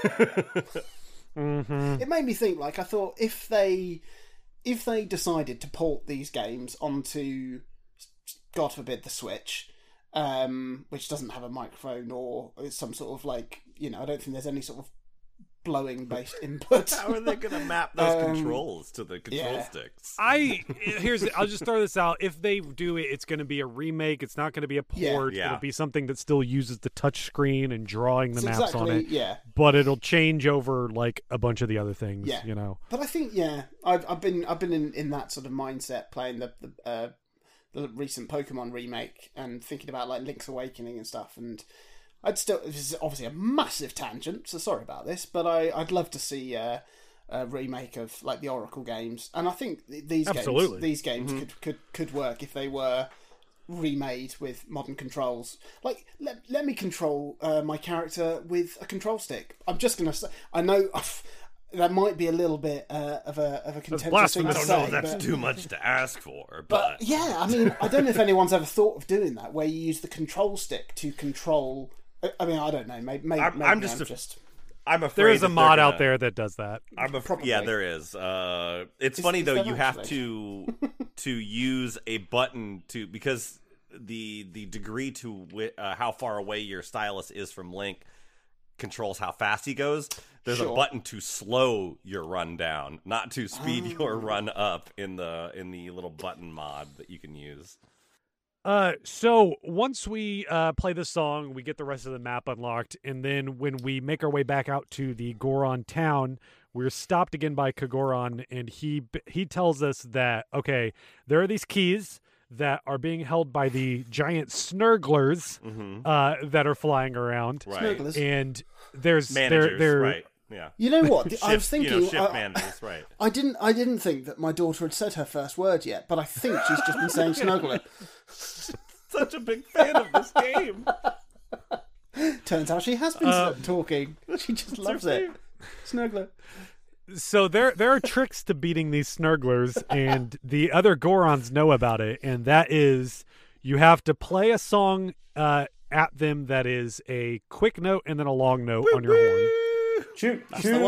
It made me think. I thought if they decided to port these games onto, God forbid, the Switch, which doesn't have a microphone or some sort of I don't think there's any sort of blowing based input. How are they going to map those controls to the control sticks? I'll just throw this out. If they do it, it's going to be a remake. It's not going to be a port. Yeah. It'll be something that still uses the touch screen and drawing the maps on it. Yeah. But it'll change over a bunch of the other things. Yeah. But I think I've been in that sort of mindset playing the recent Pokemon remake and thinking about Link's Awakening and stuff, and this is obviously a massive tangent, so sorry about this, but I'd love to see a remake of the Oracle games, and I think these games could work if they were remade with modern controls. Let me control my character with a control stick. I'm just gonna say, I know that might be a little bit of a contentious thing to say. I don't know if that's too much to ask for, but yeah, I mean, I don't know if anyone's ever thought of doing that, where you use the control stick to control. I mean, I don't know. Maybe I'm afraid there is a mod out there that does that. Yeah, there is. It's funny though. You have to use a button because the degree to how far away your stylus is from Link controls how fast he goes. There's a button to slow your run down, not to speed your run up in the little button mod that you can use. So once we play this song, we get the rest of the map unlocked, and then when we make our way back out to the Goron town, we're stopped again by Kogoron, and he tells us that, okay, there are these keys that are being held by the giant snurglers that are flying around. Right. And there's managers, they're right. Yeah. You know what? I was thinking. shift managers, right? I didn't think that my daughter had said her first word yet, but I think she's just been saying snuggler. Such a big fan of this game. Turns out she has been talking. She just loves it. Snuggler. So there are tricks to beating these snurglers, and the other Gorons know about it, and that is you have to play a song at them that is a quick note and then a long note on your horn. Shoot.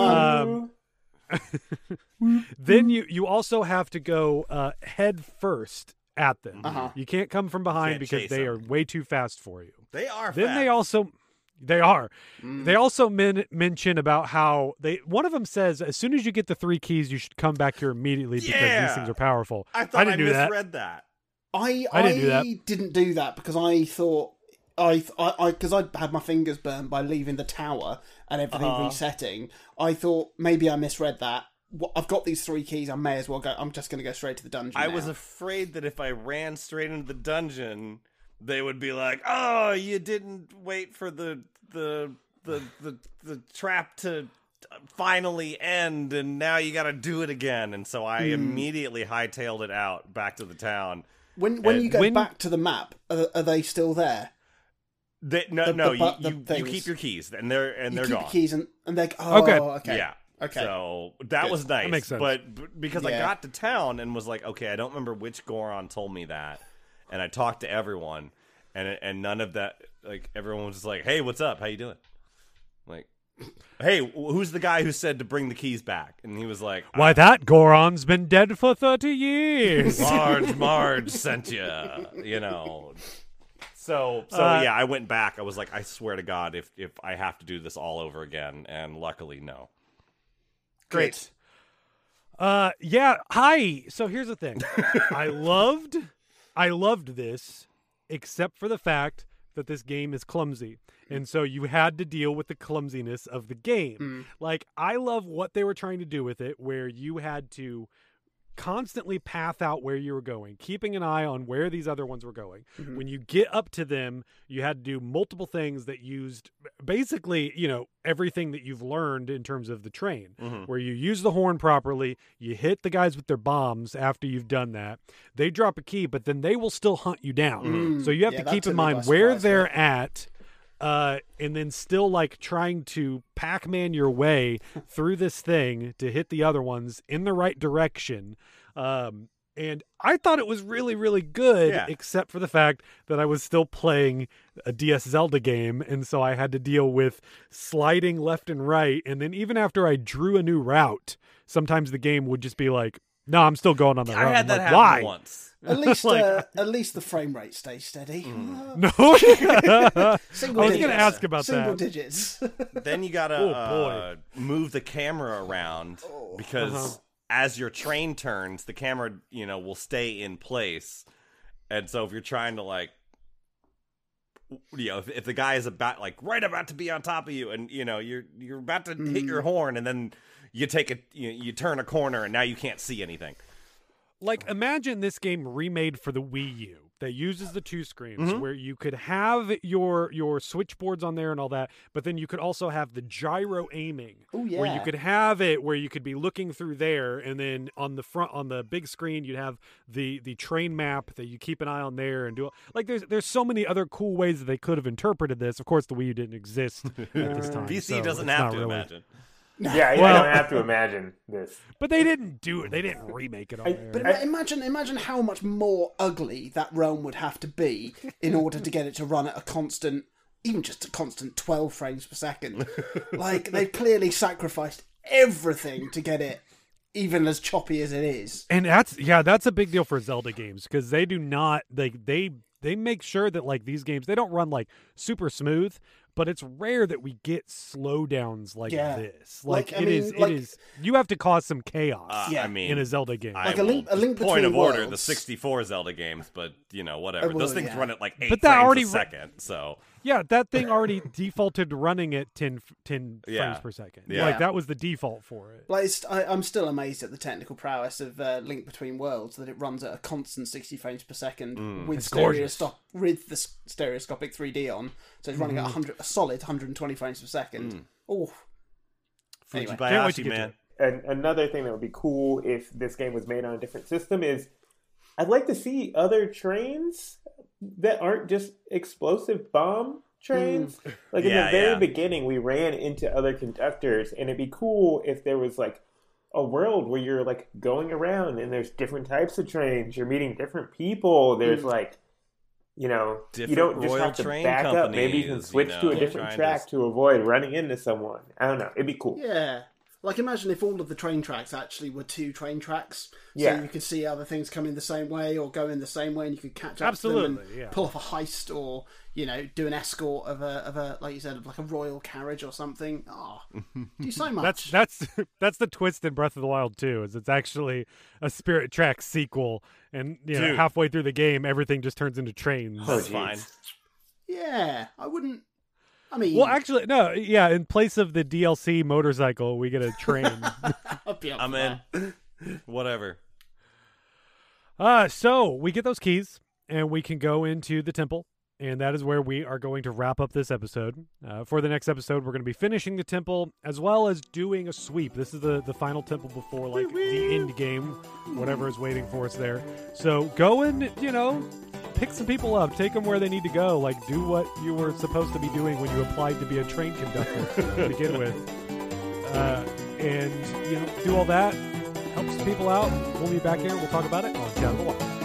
Then you also have to go head first at them. You can't come from behind because they are way too fast for you. They are then fast. They also mention about how one of them says as soon as you get the 3 keys you should come back here immediately because these things are powerful. I thought I misread that. I didn't do that because I thought because I had my fingers burned by leaving the tower and everything resetting. I thought maybe I misread that. I've got these 3 keys. I may as well go. I'm just going to go straight to the dungeon. I was afraid that if I ran straight into the dungeon, they would be like, "Oh, you didn't wait for the trap to finally end, and now you got to do it again." And so I immediately hightailed it out back to the town. When you go back to the map, are they still there? You keep your keys, and they're gone. Keep keys and they're okay. Yeah. Okay. So that was nice. That makes sense. But because I got to town and was like, okay, I don't remember which Goron told me that. And I talked to everyone, and none of that, like, everyone was just like, hey, what's up? How you doing? Like, hey, who's the guy who said to bring the keys back? And he was like, why, that Goron's been dead for 30 years. Marge sent you, you know. So yeah, I went back. I was like, I swear to God, if I have to do this all over again, and luckily, no. Great. Yeah. Hi. So here's the thing. I loved this, except for the fact that this game is clumsy. And so you had to deal with the clumsiness of the game. Like, I love what they were trying to do with it, where you had to constantly path out where you were going, keeping an eye on where these other ones were going. When you get up to them, you had to do multiple things that used basically, everything that you've learned in terms of the train, where you use the horn properly, you hit the guys with their bombs after you've done that. They drop a key, but then they will still hunt you down. So you have to keep in mind where they're at. And then still like trying to Pac-Man your way through this thing to hit the other ones in the right direction. And I thought it was really, really good, except for the fact that I was still playing a DS Zelda game. And so I had to deal with sliding left and right. And then even after I drew a new route, sometimes the game would just be like, no, I'm still going on the route. I had that happen why? once. At least the frame rate stays steady. No, I was going to ask about Single that. digits. Then you gotta move the camera around because as your train turns, the camera will stay in place. And so if you're trying to if the guy is about to be on top of you, and you're about to hit your horn, and then you you turn a corner, and now you can't see anything. Like, imagine this game remade for the Wii U that uses the 2 screens, where you could have your switchboards on there and all that, but then you could also have the gyro aiming, where you could have it where you could be looking through there, and then on the big screen you'd have the train map that you keep an eye on there and do. Like, there's so many other cool ways that they could have interpreted this. Of course, the Wii U didn't exist at this time. VC doesn't have to imagine. Yeah, you don't have to imagine this. But they didn't do it. They didn't remake it on there. But imagine how much more ugly that realm would have to be in order to get it to run at a constant, even just a constant 12 frames per second. Like, they've clearly sacrificed everything to get it even as choppy as it is. And that's a big deal for Zelda games, because they do not they they make sure that like these games, they don't run like super smooth, but it's rare that we get slowdowns like this. Like, it is. You have to cause some chaos. I mean, in a Zelda game, like a link point between of order, worlds. the 64 Zelda games, but whatever. Those things run at like 8 but that frames already a second. So yeah, that thing already defaulted running at 10 frames per second. Yeah. Like that was the default for it. Like I'm still amazed at the technical prowess of Link Between Worlds, that it runs at a constant 60 frames per second with the stereoscopic 3D on, so it's running at a solid 120 frames per second. Oh, anyway, can't wait to get man. And another thing that would be cool if this game was made on a different system is I'd like to see other trains that aren't just explosive bomb trains. Like in the very beginning, we ran into other conductors, and it'd be cool if there was like a world where you're like going around and there's different types of trains. You're meeting different people. There's like, you different don't just Royal have to Train back up. companies, Maybe you can switch to a different track to avoid running into someone. I don't know. It'd be cool. Yeah. Like, imagine if all of the train tracks actually were 2 train tracks. So you could see other things coming the same way or go in the same way, and you could catch up to them and pull off a heist, or, do an escort of a like you said, like a royal carriage or something. Oh, do so much. That's the twist in Breath of the Wild 2, is it's actually a Spirit Tracks sequel, and halfway through the game, everything just turns into trains. That's fine. Yeah, I wouldn't. I mean, well, actually, no. Yeah, in place of the DLC motorcycle, we get a train. I'm in. Whatever. So we get those keys, and we can go into the temple, and that is where we are going to wrap up this episode. For the next episode, we're going to be finishing the temple as well as doing a sweep. This is the final temple before like the end game, whatever is waiting for us there. So go and pick some people up, take them where they need to go. Like, do what you were supposed to be doing when you applied to be a train conductor to begin with, and do all that. Help some people out. We'll be back here. We'll talk about it on Down the Wire.